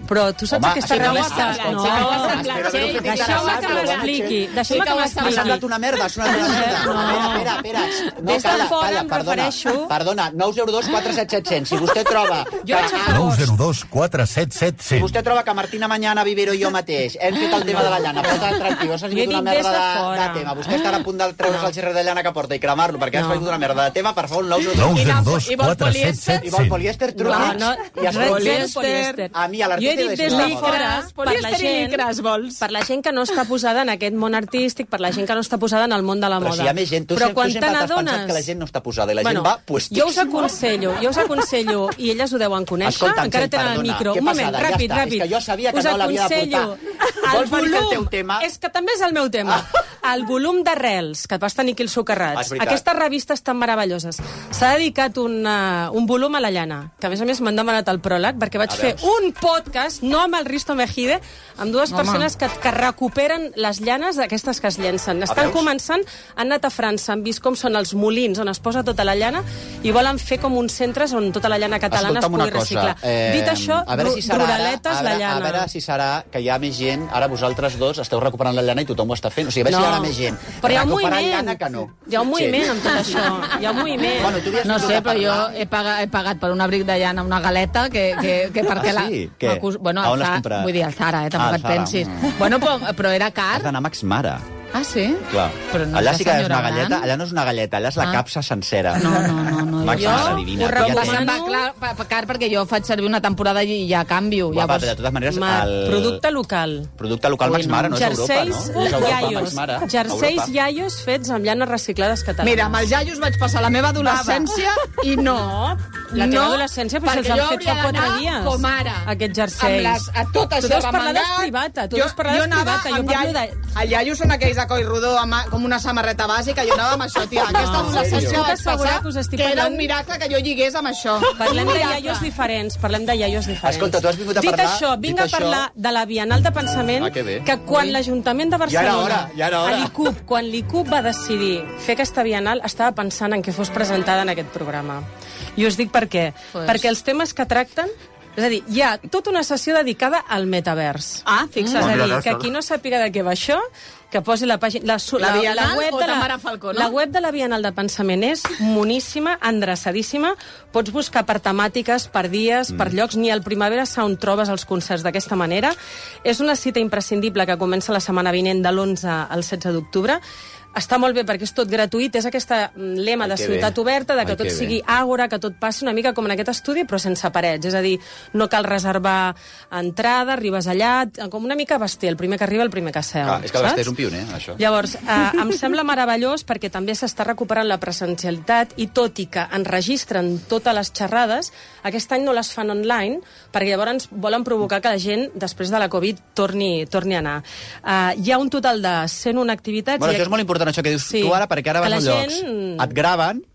Però tu saps Home, aquesta això no revista... m'ha No, semblat. deixeu-me que m'expliqui. Deixeu-me que M'ha m'expliqui. semblat una merda, ha sonat una merda. Espera, espera, espera. No, Des de calla, fora calla, em perdona. refereixo- Perdona, nou zero dos quatre set set zero zero. Si vostè troba... Jo vaig a fer nou zero dos quatre set set Si zero zero. vostè troba que Martina Mañana, Vivero i jo mateix hem fet el tema de la llana, pot estar tranquil, s'ha Jo he sigut una dit des merda de de, fora. de tema. Vostè estarà a punt de treure's el xerrer de llana que porta i cremar-lo, perquè has No. fet una merda de tema, per favor, nou zero nou dos. zero dos I vol quatre set polièster? set I vol zero. polièster, No, truquis, no, i es res, polièster. zero polièster. A mi, a Jo he l'article dit de des de Sisplau. fora, per la Polièster i gent, licres, vols? per la gent que no està posada en aquest món artístic, per la gent que no està posada en el món de la Però moda. si hi ha més gent, tu, Però sempre, quan tu sempre te t'has pensat n'adones... que la gent no està posada i la Bueno, gent va puestíssima. jo us aconsello, jo us aconsello, i elles ho deuen conèixer, Escolta'm, encara Txell, tenen el perdona, micro. què Un moment, passada? Ja ràpid, està, ràpid. és que jo sabia que us no l'havia de aconsello portar. el Vols venir del volum... teu tema? És que també és el meu tema. El volum d'arrels que vas tenir aquí els Ah, socarrats. és veritat. Aquestes revistes tan meravelloses. S'ha dedicat un, uh, un volum a la llana, que a més a més m'han demanat el pròleg, perquè vaig A fer veus. un podcast, no amb el Risto Mejide, amb dues Home. persones que, que recuperen les llanes d'aquestes que es llencen. Estan veus? començant, han anat a França, han vist com són els molins on es posa tota la llana i volen fer com uns centres on tota la llana catalana Escolta'm es una pugui reciclar. cosa. Eh, Dit això, a veure si serà ara, ruraletes, a la veure, llana. A veure si serà que hi ha més gent, ara vosaltres dos esteu recuperant la llana i tothom ho està fent. O sigui, a veure No. si hi ha més gent. Però hi ha un Recuperant moviment. llana que no. Hi ha un moviment Sí. amb tot això. Hi ha un moviment. Bueno, tu havies No vingut sé, a però jo parlar. he pagat, he pagat per un abric de llana una galeta que, que, que perquè Ah, sí? la... Què? m'acus- Bueno, A on al l'has Zara- comprat? Vull dir, al Zara, eh? Ah, Tampoc al et Zara. pensis. Mm. Bueno, però, però era Has car. d'anar a Max Mara. Ah, sí? Clar. Però no allà és sí la que és una senyora galleta, gran? allà no és una galleta, allà és la Ah. capsa sencera. No, no, no. no Max jo Mara divina. ho Tu ja Però tens- se'n va clar, pa- pa- car perquè jo faig servir una temporada i ja canvio. Guapa, Llavors... de totes maneres, Mar, el... producte local. Producte local Ui, Max no. Mara, no és Europa, Jerseis no? És Europa, iaios. Max Mara. Jerseis Europa. iaios fets amb llanes reciclades catalanes. Mira, amb els iaios vaig passar la meva adolescència i no. La teva no, adolescència, però si els perquè han jo fet fa hauria quatre d'anar dies. com ara. Aquests Amb jerseis. les, a tot Tu això deus parlar remengat. d'esprivata, tu Jo- deus parlar jo anava d'esprivata, jo amb parlo iai- de... Els iaios són aquells de coll rodó amb, com una samarreta bàsica, jo anava amb això, tia. Aquesta No, adolescència puc vaig assegurar passar que us estic que era parlant- un miracle que jo lligués amb això. Parlem Un de miracle. iaios diferents, parlem de iaios diferents. Escolta, tu has vingut a dit parlar- Això, vinc dit a això- parlar de la Bienal de Pensament, Ah, que bé. que quan l'Ajuntament de Ja era Barcelona, hora, ja era hora. a l'I C U P, quan l'I C U P va decidir fer aquesta Bienal, estava pensant en què fos presentada en aquest programa. I us dic per què. Pues- Perquè els temes que tracten... És a dir, hi ha tota una sessió dedicada al metavers. Ah, fixa't. És a Mira, dir, això. que qui no sàpiga de què va això, que posi la pàgina... La, su- La la, Bienal la web o de la, Tamara Falcó, no? La web de la Bienal de Pensament és moníssima, endreçadíssima. Pots buscar per temàtiques, per dies, mm. per llocs. Ni al Primavera Sound trobes els concerts d'aquesta manera. És una cita imprescindible que comença la setmana vinent de l'onze al setze d'octubre. Està molt bé perquè és tot gratuït, és aquesta lema Ai, de que ciutat bé. oberta, de Ai, que tot que bé. sigui àgora, que tot passi una mica com en aquest estudi, però sense parets. És a dir, no cal reservar entrada, arribes allà, com una mica Basté, el primer que arriba, el primer que seu. Clar, és que el Basté saps? és un pioner, això. Llavors, eh, em sembla meravellós perquè també s'està recuperant la presencialitat i tot i que enregistren totes les xerrades, aquest any no les fan online perquè llavors volen provocar que la gent, després de la Covid, torni, torni a anar. Eh, hi ha un total de cent una activitats... Bueno, i això és molt important, això que dius Sí. tu ara, perquè ara Que vas la als llocs, gent- et graven,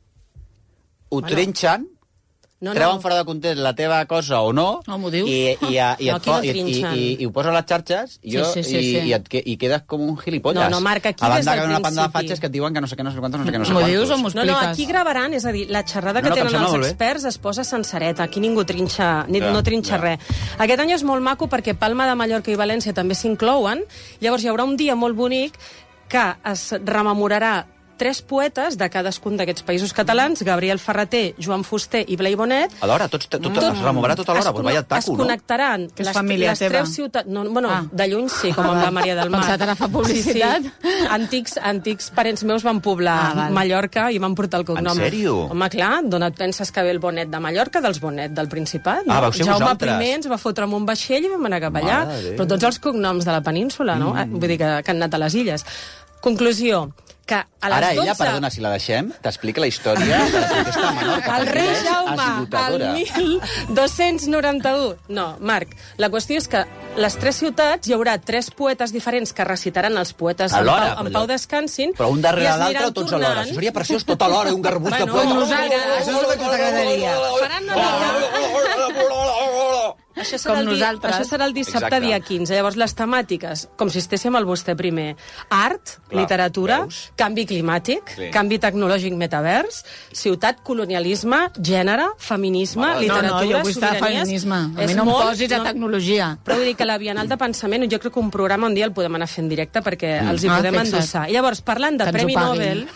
ho Bueno. trinxen, No, treuen no. fora de context la teva cosa o no, No m'ho dius. i, i, i, i, No, et aquí no po- i, i, trinxen. i, i ho posa a les xarxes i, jo, Sí, sí, sí, i, sí. i, et, que- i quedes com un gilipolles. No, no, Marc, aquí a des banda del que hi ha una banda de principi. fatxes que et diuen que no sé què, no sé quantos, no sé què, no sé M'ho quantos. dius o m'ho No, no, expliques? aquí gravaran, és a dir, la xerrada que No, no, que em tenen sembla els molt bé. experts es posa sencereta, aquí ningú trinxa, ni, Ja, no trinxa ja. res. Aquest any és molt maco perquè Palma de Mallorca i València també s'inclouen, llavors hi haurà un dia molt bonic que es rememorarà tres poetes de cadascun d'aquests països catalans, Gabriel Ferreter, Joan Fuster i Blai Bonet. Alhora, tots, tot, tot, es removerà tot alhora, es, pues vaya taco, es no? connectaran Que és les, família les teva. tres ciutats... No, bueno, Ah. de lluny sí, com amb la Maria del Mar. Pensat ara fa publicitat. Sí, sí. Antics, antics parents meus van poblar Ah, val. Mallorca i van portar el cognom. En sèrio? Home, clar, d'on et penses que ve el Bonet de Mallorca? Dels Bonet del Principat. No? Ah, vau ser Jaume vosaltres? primer ens va fotre amb un vaixell i vam anar cap allà. Mare de Déu. Però tots els cognoms de la península, no? Mm. Vull dir que, que han anat a les illes. Conclusió, que a les Ara dotze... ella, perdona, si la deixem, t'explica la història de la protesta a Menorca. El rei perquè és Jaume, el esgotadora. mil dos-cents noranta-u. No, Marc, la qüestió és que les tres ciutats hi haurà tres poetes diferents que recitaran els poetes en Alhora, Pau, en però- Pau descansin. Però un i darrere es l'altre aniran o tots alhora? tornant. Això seria preciós tot alhora, un garbús de Bueno, poeta. nosaltres- Això és el que t'agradaria. Faran una mica... Això serà, com el, di nosaltres. això serà el dissabte, Exacte. dia quinze. Llavors, les temàtiques, com si estéssim al vostè primer. Art, Clar, literatura, veus? canvi climàtic, Sí. canvi tecnològic metavers, ciutat, colonialisme, gènere, feminisme, No, literatura, no, jo vull estar a sobiranies. feminisme. A És mi no em molt- posis a tecnologia. Però vull dir que la Bienal de Pensament, jo crec que un programa un dia el podem anar fent directe perquè Mm. els hi Ah, podem fixa't. endossar. I llavors, parlant de Que ens ho Premi paguin. Nobel,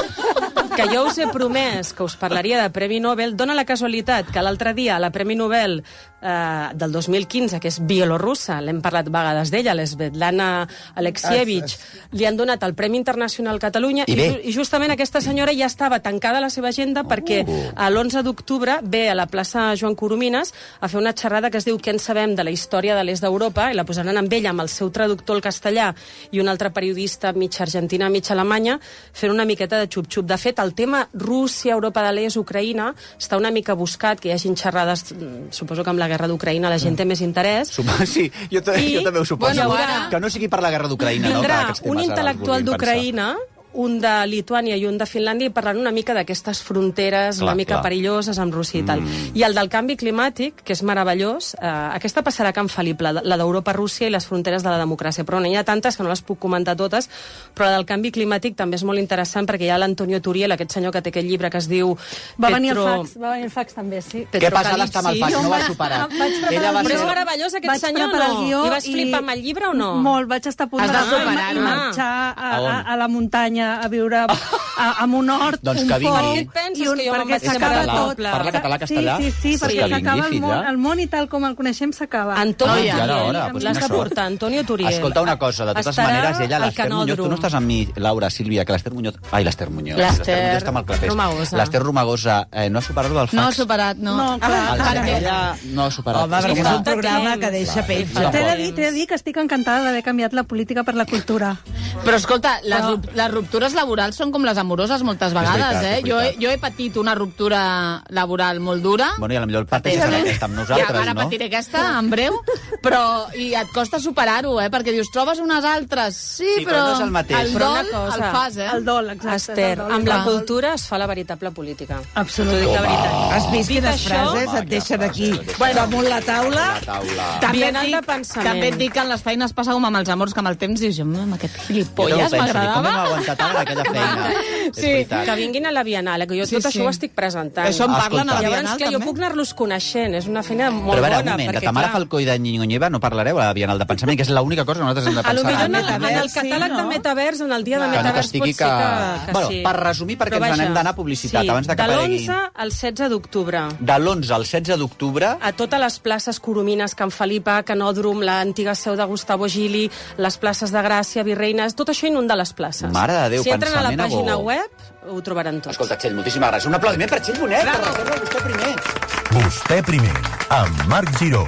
que jo us he promès que us parlaria de Premi Nobel, dona la casualitat que l'altre dia la Premi Nobel eh, del dos mil quinze, que és bielorrussa, l'hem parlat vegades d'ella, l'Svetlana Alexievich, li han donat el Premi Internacional Catalunya I i, bé. ju- i justament aquesta senyora ja estava tancada a la seva agenda perquè a l'onze d'octubre ve a la plaça Joan Coromines a fer una xerrada que es diu Què en sabem de la història de l'est d'Europa, i la posaran amb ella, amb el seu traductor al castellà i un altre periodista mig argentina, mig alemanya, fent una miqueta de xup-xup. De fet, el tema Rússia, Europa de l'Est, Ucraïna, està una mica buscat, que hi hagin xerrades, mm, suposo que amb la guerra d'Ucraïna la gent té més interès. Suposo, sí, jo, I, jo també ho suposo. bueno, ara- que no sigui per la guerra d'Ucraïna, no? Vindrà que aquests un temes ara els intel·lectual vulguin pensar. d'Ucraïna, un de Lituània i un de Finlàndia, i parlant una mica d'aquestes fronteres Clar, una mica clar. perilloses amb Rússia i tal. Mm. I el del canvi climàtic, que és meravellós, eh, aquesta passarà a Can Felip, la, la d'Europa-Rússia i les fronteres de la democràcia. Però n'hi ha tantes que no les puc comentar totes, però la del canvi climàtic també és molt interessant perquè hi ha l'Antonio Turiel, aquest senyor que té aquest llibre que es diu Va venir el Petro... fax, va venir el fax també, sí. Què passada està amb el fax? No ho ha Jo superat. vaig preparar Ella va el Però és ser... guió. meravellós aquest Vaig senyor, preparar no? el guió I vas flipar amb el llibre o no? Molt, vaig estar a punt Has de d'anar superar-ho. i marxar a, A a, on? a la muntanya a viure a, a un hort, Doncs un que vingui. pont, Per què et penses i un, que jo me'n perquè vaig És s'acaba català? tot. Parla català, castellà? Sí, sí, sí, Doncs perquè que vingui, s'acaba el món, filla. el món i tal com el coneixem s'acaba. Antonio Ai, Turiel, ara, ara, doncs l'has quina de sort. portar, Antonio Turiel. Escolta una cosa, de totes Estarà maneres, ella, al l'Ester Muñoz, tu Canòdrom. no estàs amb mi, Laura, Sílvia, que l'Ester Muñoz... Ai, l'Ester Muñoz. L'Ester Muñoz està amb el clapés. Romagosa. L'Ester Romagosa eh, no ha superat el del fax? No ha superat, no. No, clar, El clar. Fer, ella no ha superat. Home, perquè com és una- un programa que deixa pell. Clar, T'he de tampoc. dir, t'he de dir que estic encantada d'haver canviat la política per la cultura. Però escolta, les, Però- rup- les ruptures laborals són com les amoroses moltes vegades, veritat, eh? és Jo, he- veritat. jo he patit una ruptura laboral molt dura. Bueno, i potser el pateixes aquesta amb I nosaltres, ara no? patiré aquesta en breu, però i et costa superar-ho, eh? Perquè dius, trobes unes altres, sí, Sí, però no és el mateix. el Però una dol cosa, el fas, eh? El dol, exacte. Esther, el dol. amb la Clar. cultura es fa la veritable política. Absolutament. T'ho dic de veritat. Has vist Dit quines això, frases Home, et deixen que aquí frases. bueno, damunt la taula? La taula. També et, Bienal dic, de pensament. també et dic que en les feines passa com amb els amors, que amb el temps dius, jo, amb aquest Jo gilipolles també ho penso, dic, com hem m'agradava. aguantat ara aquella feina? És Sí, veritat. Que vinguin a la Bienal, eh, que jo Sí, tot sí. això ho estic presentant. Això en parlen a la Llavors, Bienal, clar, jo també? puc anar-los coneixent, és una feina molt Però a veure, un bona. moment, de perquè, Tamara clar, Falcó i de Ñiño Ñeva no parlareu a la Bienal de Pensament, que és l'única cosa que nosaltres hem de a lo pensar. millor en el, Metavers, en el catàleg sí, de no? Metavers, en el dia de Que no Metavers, t'estigui pot ser que- que, que Bueno, sí. per resumir, perquè Però ens vaja, n'hem d'anar a publicitat, sí, abans de que de aparegui. l'onze al setze d'octubre. De l'onze al setze d'octubre, A totes les places Coromines, Can Felipa, Canòdrom, l'antiga seu de Gustavo Gili, les places de Gràcia, Virreines, tot això inunda les places. Mare de Déu, si entren a la pensament a pàgina bo. web, ho trobaran tot. escolta, Txell, moltíssimes gràcies. Un aplaudiment per Txell Bonet, que reserva vostè primer. Vostè primer, amb Marc Giró.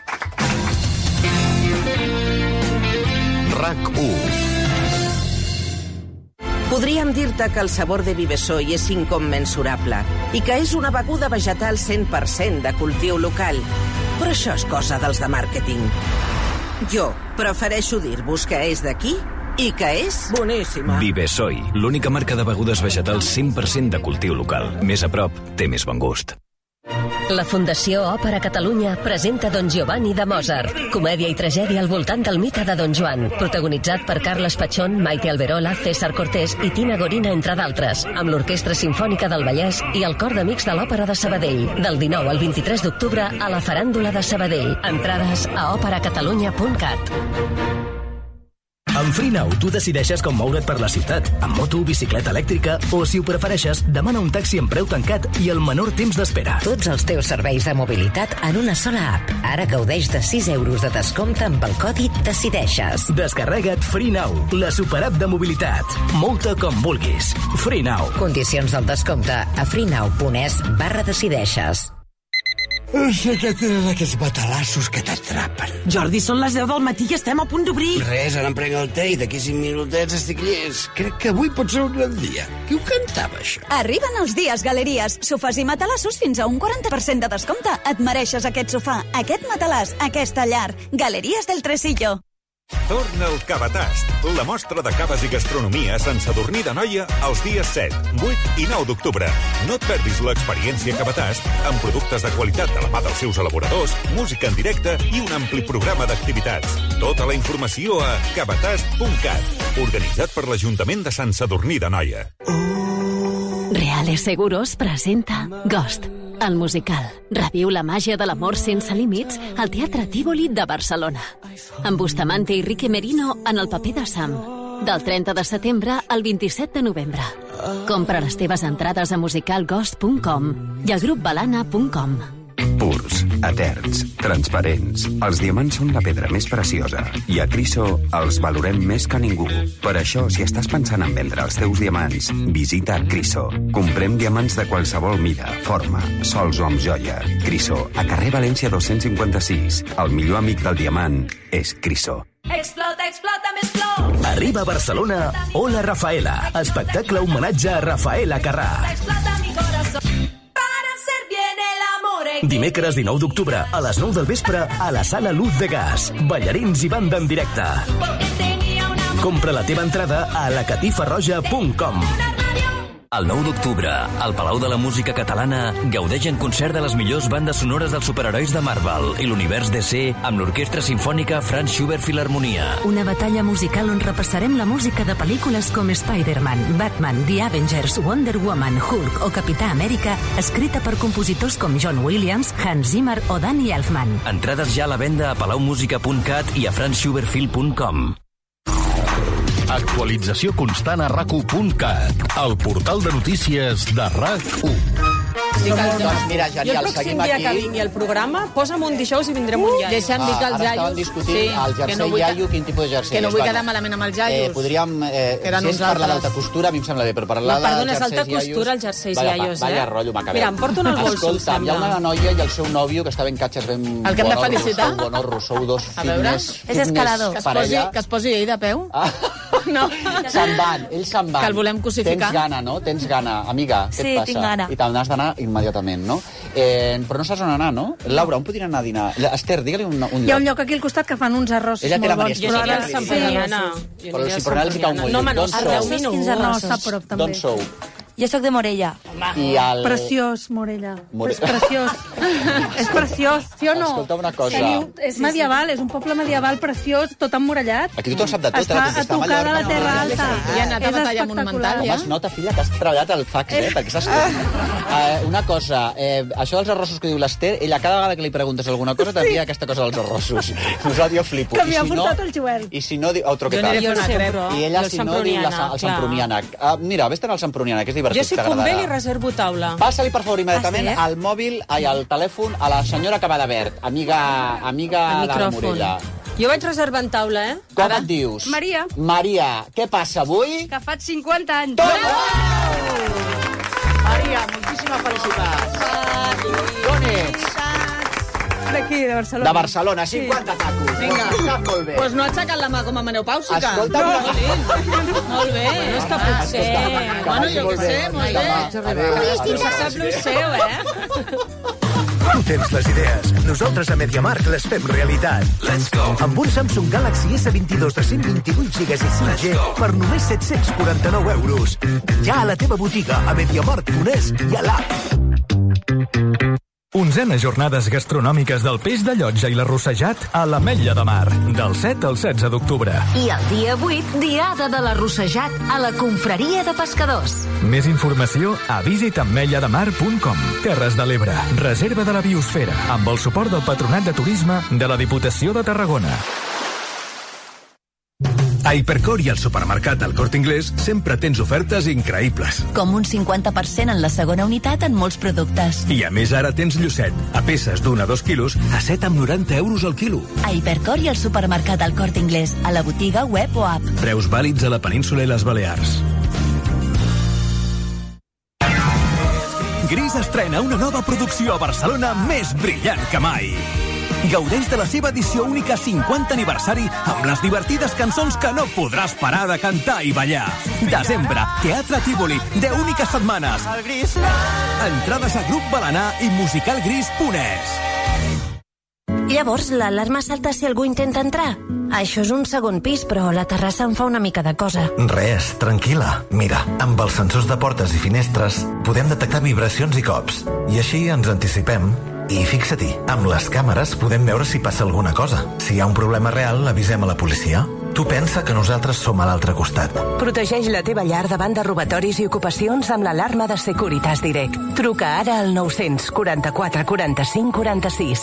RAC u. Podríem dir-te que el sabor de Vivesoy és incommensurable i que és una beguda vegetal cent per cent de cultiu local. Però això és cosa dels de màrqueting. Jo prefereixo dir-vos que és d'aquí i que és boníssima. Vivesoy, l'única marca de begudes vegetals cent per cent de cultiu local. Més a prop, té més bon gust. La Fundació Òpera Catalunya presenta Don Giovanni de Mozart, comèdia i tragèdia al voltant del mite de Don Joan, protagonitzat per Carles Pachón, Maite Alberola, César Cortés i Tina Gorina, entre d'altres, amb l'Orquestra Simfònica del Vallès i el Cor d'Amics de l'Òpera de Sabadell, del dinou al vint-i-tres d'octubre a la Faràndula de Sabadell. Entrades a òperacatalunya punt cat. Amb FreeNow tu decideixes com moure't per la ciutat, amb moto, bicicleta elèctrica o, si ho prefereixes, demana un taxi amb preu tancat i el menor temps d'espera. Tots els teus serveis de mobilitat en una sola app. Ara gaudeix de sis euros de descompte amb el codi Decideixes. Descarrega't FreeNow, la superapp de mobilitat. Mou-te com vulguis. FreeNow. Condicions del descompte a freenow punt es barra decideixes. No sé què tenen aquests batalassos que t'atrapen. Jordi, són les deu del matí i estem a punt d'obrir. Res, ara em prenc el té i d'aquí cinc minutets estic llest. Crec que avui pot ser un gran dia. Qui ho cantava, això? Arriben els dies Galeries. Sofàs i matalassos fins a un quaranta per cent de descompte. Et mereixes aquest sofà, aquest matalàs, aquesta llar. Galeries del Tresillo. Torna el Cavatast, la mostra de caves i gastronomia a Sant Sadurní d'Anoia els dies set, vuit i nou d'octubre. No et perdis l'experiència Cavatast amb productes de qualitat de la mà dels seus elaboradors, música en directe i un ampli programa d'activitats. Tota la informació a cavatast punt cat, organitzat per l'Ajuntament de Sant Sadurní d'Anoia. Reales Seguros presenta Ghost, el musical. Reviu la màgia de l'amor sense límits al Teatre Tívoli de Barcelona. Amb Bustamante i Ricky Merino en el paper de Sam. Del trenta de setembre al vint-i-set de novembre. Compra les teves entrades a musical ghost punt com i a grup balana punt com. Purs, eterns, transparents. Els diamants són la pedra més preciosa i a Criso els valorem més que ningú. Per això, si estàs pensant en vendre els teus diamants, visita Criso. Comprem diamants de qualsevol mida, forma, sols o amb joia. Criso, a carrer València dos-cents cinquanta-sis. El millor amic del diamant és Criso. Explota, explota, més flor! Arriba a Barcelona Hola Rafaela, espectacle homenatge a Rafaela Carrà. Explota mi corazón. Para hacer bien el amor. Dimecres dinou d'octubre a les nou del vespre a la Sala Luz de Gas. Ballarins i banda en directe. Compra la teva entrada a la catifa roja punt com. El nou d'octubre, al Palau de la Música Catalana, gaudeix en concert de les millors bandes sonores dels superherois de Marvel i l'univers D C amb l'Orquestra Simfònica Franz Schubert Filharmonia. Una batalla musical on repassarem la música de pel·lícules com Spider-Man, Batman, The Avengers, Wonder Woman, Hulk o Capità Amèrica, escrita per compositors com John Williams, Hans Zimmer o Danny Elfman. Entrades ja a la venda a palau musica punt cat i a franz schubert film punt com. Actualització constant a rac u punt cat, el portal de notícies de RAC u. Doncs mira, Jo el genial, pròxim seguim dia aquí. que vingui al programa, posa'm un dijous i vindrem un iaio. Deixa'm dir que els Ara estàvem iaios... discutint Sí, el que jersei no vull iaio, quin tipus de jersei Que no és, vull vaja. quedar malament amb els Eh, iaios. podríem... Eh, Eren si ens parla nosaltres. d'alta costura, a mi em sembla bé, però parlar No, de perdona, és alta jerseis costura, els jerseis Vaya, iaios, Vaya eh? rotllo, m'acabem. Mira, em porto una bolsa, em Escolta, hi ha sembla. una noia i el seu nòvio que està ben catxes, ben El que hem de bonorros, felicitar? Sou bonorros, sou dos A veure, fitness, és fitness escalador. Que es, posi, parella. que es posi ell de peu. Ah. No. Se'n van, ells se'n van. Que el volem cosificar. Tens gana, no? Tens gana, amiga, què Sí, et passa? tinc gana. I te n'has d'anar immediatament, no? Eh, però no saps on anar, no? Laura, on podrien anar a dinar? Esther, digue-li un, un Hi ha un lloc. lloc aquí al costat que fan uns arrossos Ella té la molt Maria bons. Esther, però ara- sí, sí, sí. Semproniana. Però si per anar els hi cau molt No, lluny. home, no, D'on a sou? deu minuts. No, està a prop, també. D'on sou? Jo sóc de Morella. I el... Preciós, Morella. More- És preciós. és preciós, sí o no? Escolta una cosa. Teniu, és medieval, és un poble medieval preciós, tot emmurallat. Aquí tothom sap de tot. Està eh? a tocar de la Terra Alta. Ja ha anat a És batalla monumental, Com ja? es nota, filla, que has treballat al fax, eh? Perquè saps tot. Uh, una cosa, eh, això dels arrossos que diu l'Ester, ella cada vegada que li preguntes alguna cosa t'envia aquesta cosa dels arrossos. Nosaltres jo flipo. Que I m'hi ha si no, portat el Joel. I si no, diu otro que Jo tal. aniré a fer una crep. I ella, Jo si no, diu la, Samproniana, el clar. Samproniana. Uh, mira, vés-te'n al Samproniana, que és divertit, Jo si convé li t'agradarà. reservo taula. Passa-li, per favor, immediatament Ah, sí? al mòbil, ai, al telèfon, a la senyora que va de verd, amiga, amiga El de la micròfon. Morella. Jo vaig reservar en taula, eh? Com Ara. et dius? Maria. Maria, què passa avui? Que faig cinquanta anys. Maria, moltíssimes felicitats. D'on ets? D'aquí, de Barcelona. De Barcelona, cinquanta tacos. Vinga. Està molt bé. Pues no ha aixecat la mà com a menopàusica. Escolta, no. una- Sí. Molt bé. No és que potser... Bueno, jo què sé, molt bé. Cadascú se sap lo seu, eh? Tu tens les idees. Nosaltres a MediaMarkt les fem realitat. Let's go. Amb un Samsung Galaxy S vint-i-dos de cent vint-i-vuit gigas i cinc G per només set-cents quaranta-nou euros. Ja a la teva botiga, a mediamarkt punt es i a l'app. Onzenes jornades gastronòmiques del peix de llotja i l'arrossejat a l'Ametlla de Mar, del set al setze d'octubre. I el dia vuit, diada de l'arrossejat a la confraria de pescadors. Més informació a visit ametlla de mar punt com. Terres de l'Ebre, reserva de la biosfera, amb el suport del Patronat de Turisme de la Diputació de Tarragona. A Hipercor i al supermercat El Corte Inglés sempre tens ofertes increïbles. Com un cinquanta per cent en la segona unitat en molts productes. I a més ara tens llucet, a peces d'un a dos quilos, a set amb noranta euros al quilo. A Hipercor i al supermercat El Corte Inglés, a la botiga web o app. Preus vàlids a la península i les Balears. Gris estrena una nova producció a Barcelona més brillant que mai. Gaudeix de la seva edició única cinquanta aniversari amb les divertides cançons que no podràs parar de cantar i ballar. Desembre, Teatre Tívoli, deu úniques setmanes. Entrades a Grup Balanà i musicalgris punt es. Llavors, l'alarma salta si algú intenta entrar. Això és un segon pis, però la terrassa em fa una mica de cosa. Res, tranquil·la. Mira, amb els sensors de portes i finestres podem detectar vibracions i cops. I així ens anticipem. I fixa-t'hi, amb les càmeres podem veure si passa alguna cosa. Si hi ha un problema real, avisem a la policia. Tu pensa que nosaltres som a l'altre costat. Protegeix la teva llar davant de robatoris i ocupacions amb l'alarma de Securitas Direct. Truca ara al nou quaranta-quatre quaranta-cinc quaranta-sis.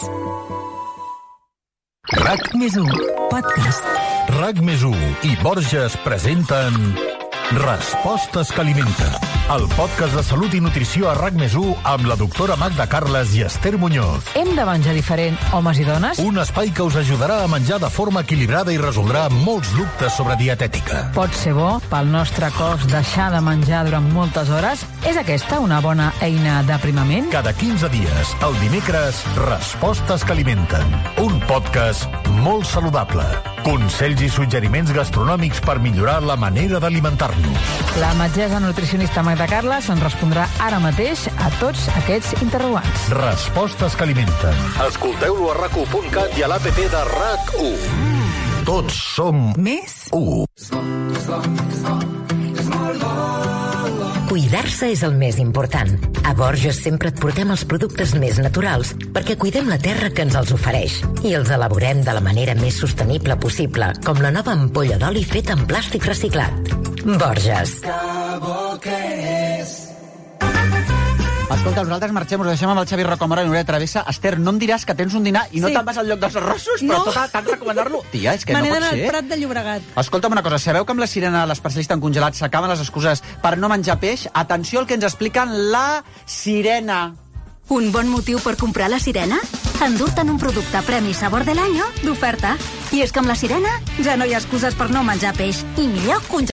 RAC més u, podcast. RAC més u i Borges presenten Respostes que alimenten, el podcast de salut i nutrició a RAC més u amb la doctora Magda Carles i Esther Muñoz. Hem de menjar diferent, homes i dones? Un espai que us ajudarà a menjar de forma equilibrada i resoldrà molts dubtes sobre dietètica. Pot ser bo pel nostre cos deixar de menjar durant moltes hores? És aquesta una bona eina d'aprimament? Cada quinze dies, el dimecres, Respostes que alimenten. Un podcast molt saludable. Consells i suggeriments gastronòmics per millorar la manera d'alimentar-nos. La metgessa nutricionista Magda Carles ens respondrà ara mateix a tots aquests interrogants. Respostes que alimenten. Escolteu-lo a rac u punt cat i a l'A P P de RAC u. Tots som més u. Cuidar-se és el més important. A Borges sempre et portem els productes més naturals perquè cuidem la terra que ens els ofereix i els elaborem de la manera més sostenible possible, com la nova ampolla d'oli feta en plàstic reciclat. Borges. Escolta, nosaltres marxem, us deixem amb el Xavi Rocamora i Núria Travessa. Esther, no em diràs que tens un dinar i no Sí. te'n vas al lloc dels arrossos, però No. tot tant recomanar-lo. Tia, és que Me no n'he pot d'anar al ser. Prat de Llobregat. Escolta'm una cosa, sabeu que amb la sirena l'especialista en congelat s'acaben les excuses per no menjar peix? Atenció al que ens expliquen la sirena. Un bon motiu per comprar la Sirena? Endur-te'n un producte Premi Sabor de l'Any d'oferta. I és que amb la Sirena ja no hi ha excuses per no menjar peix. I millor congelat.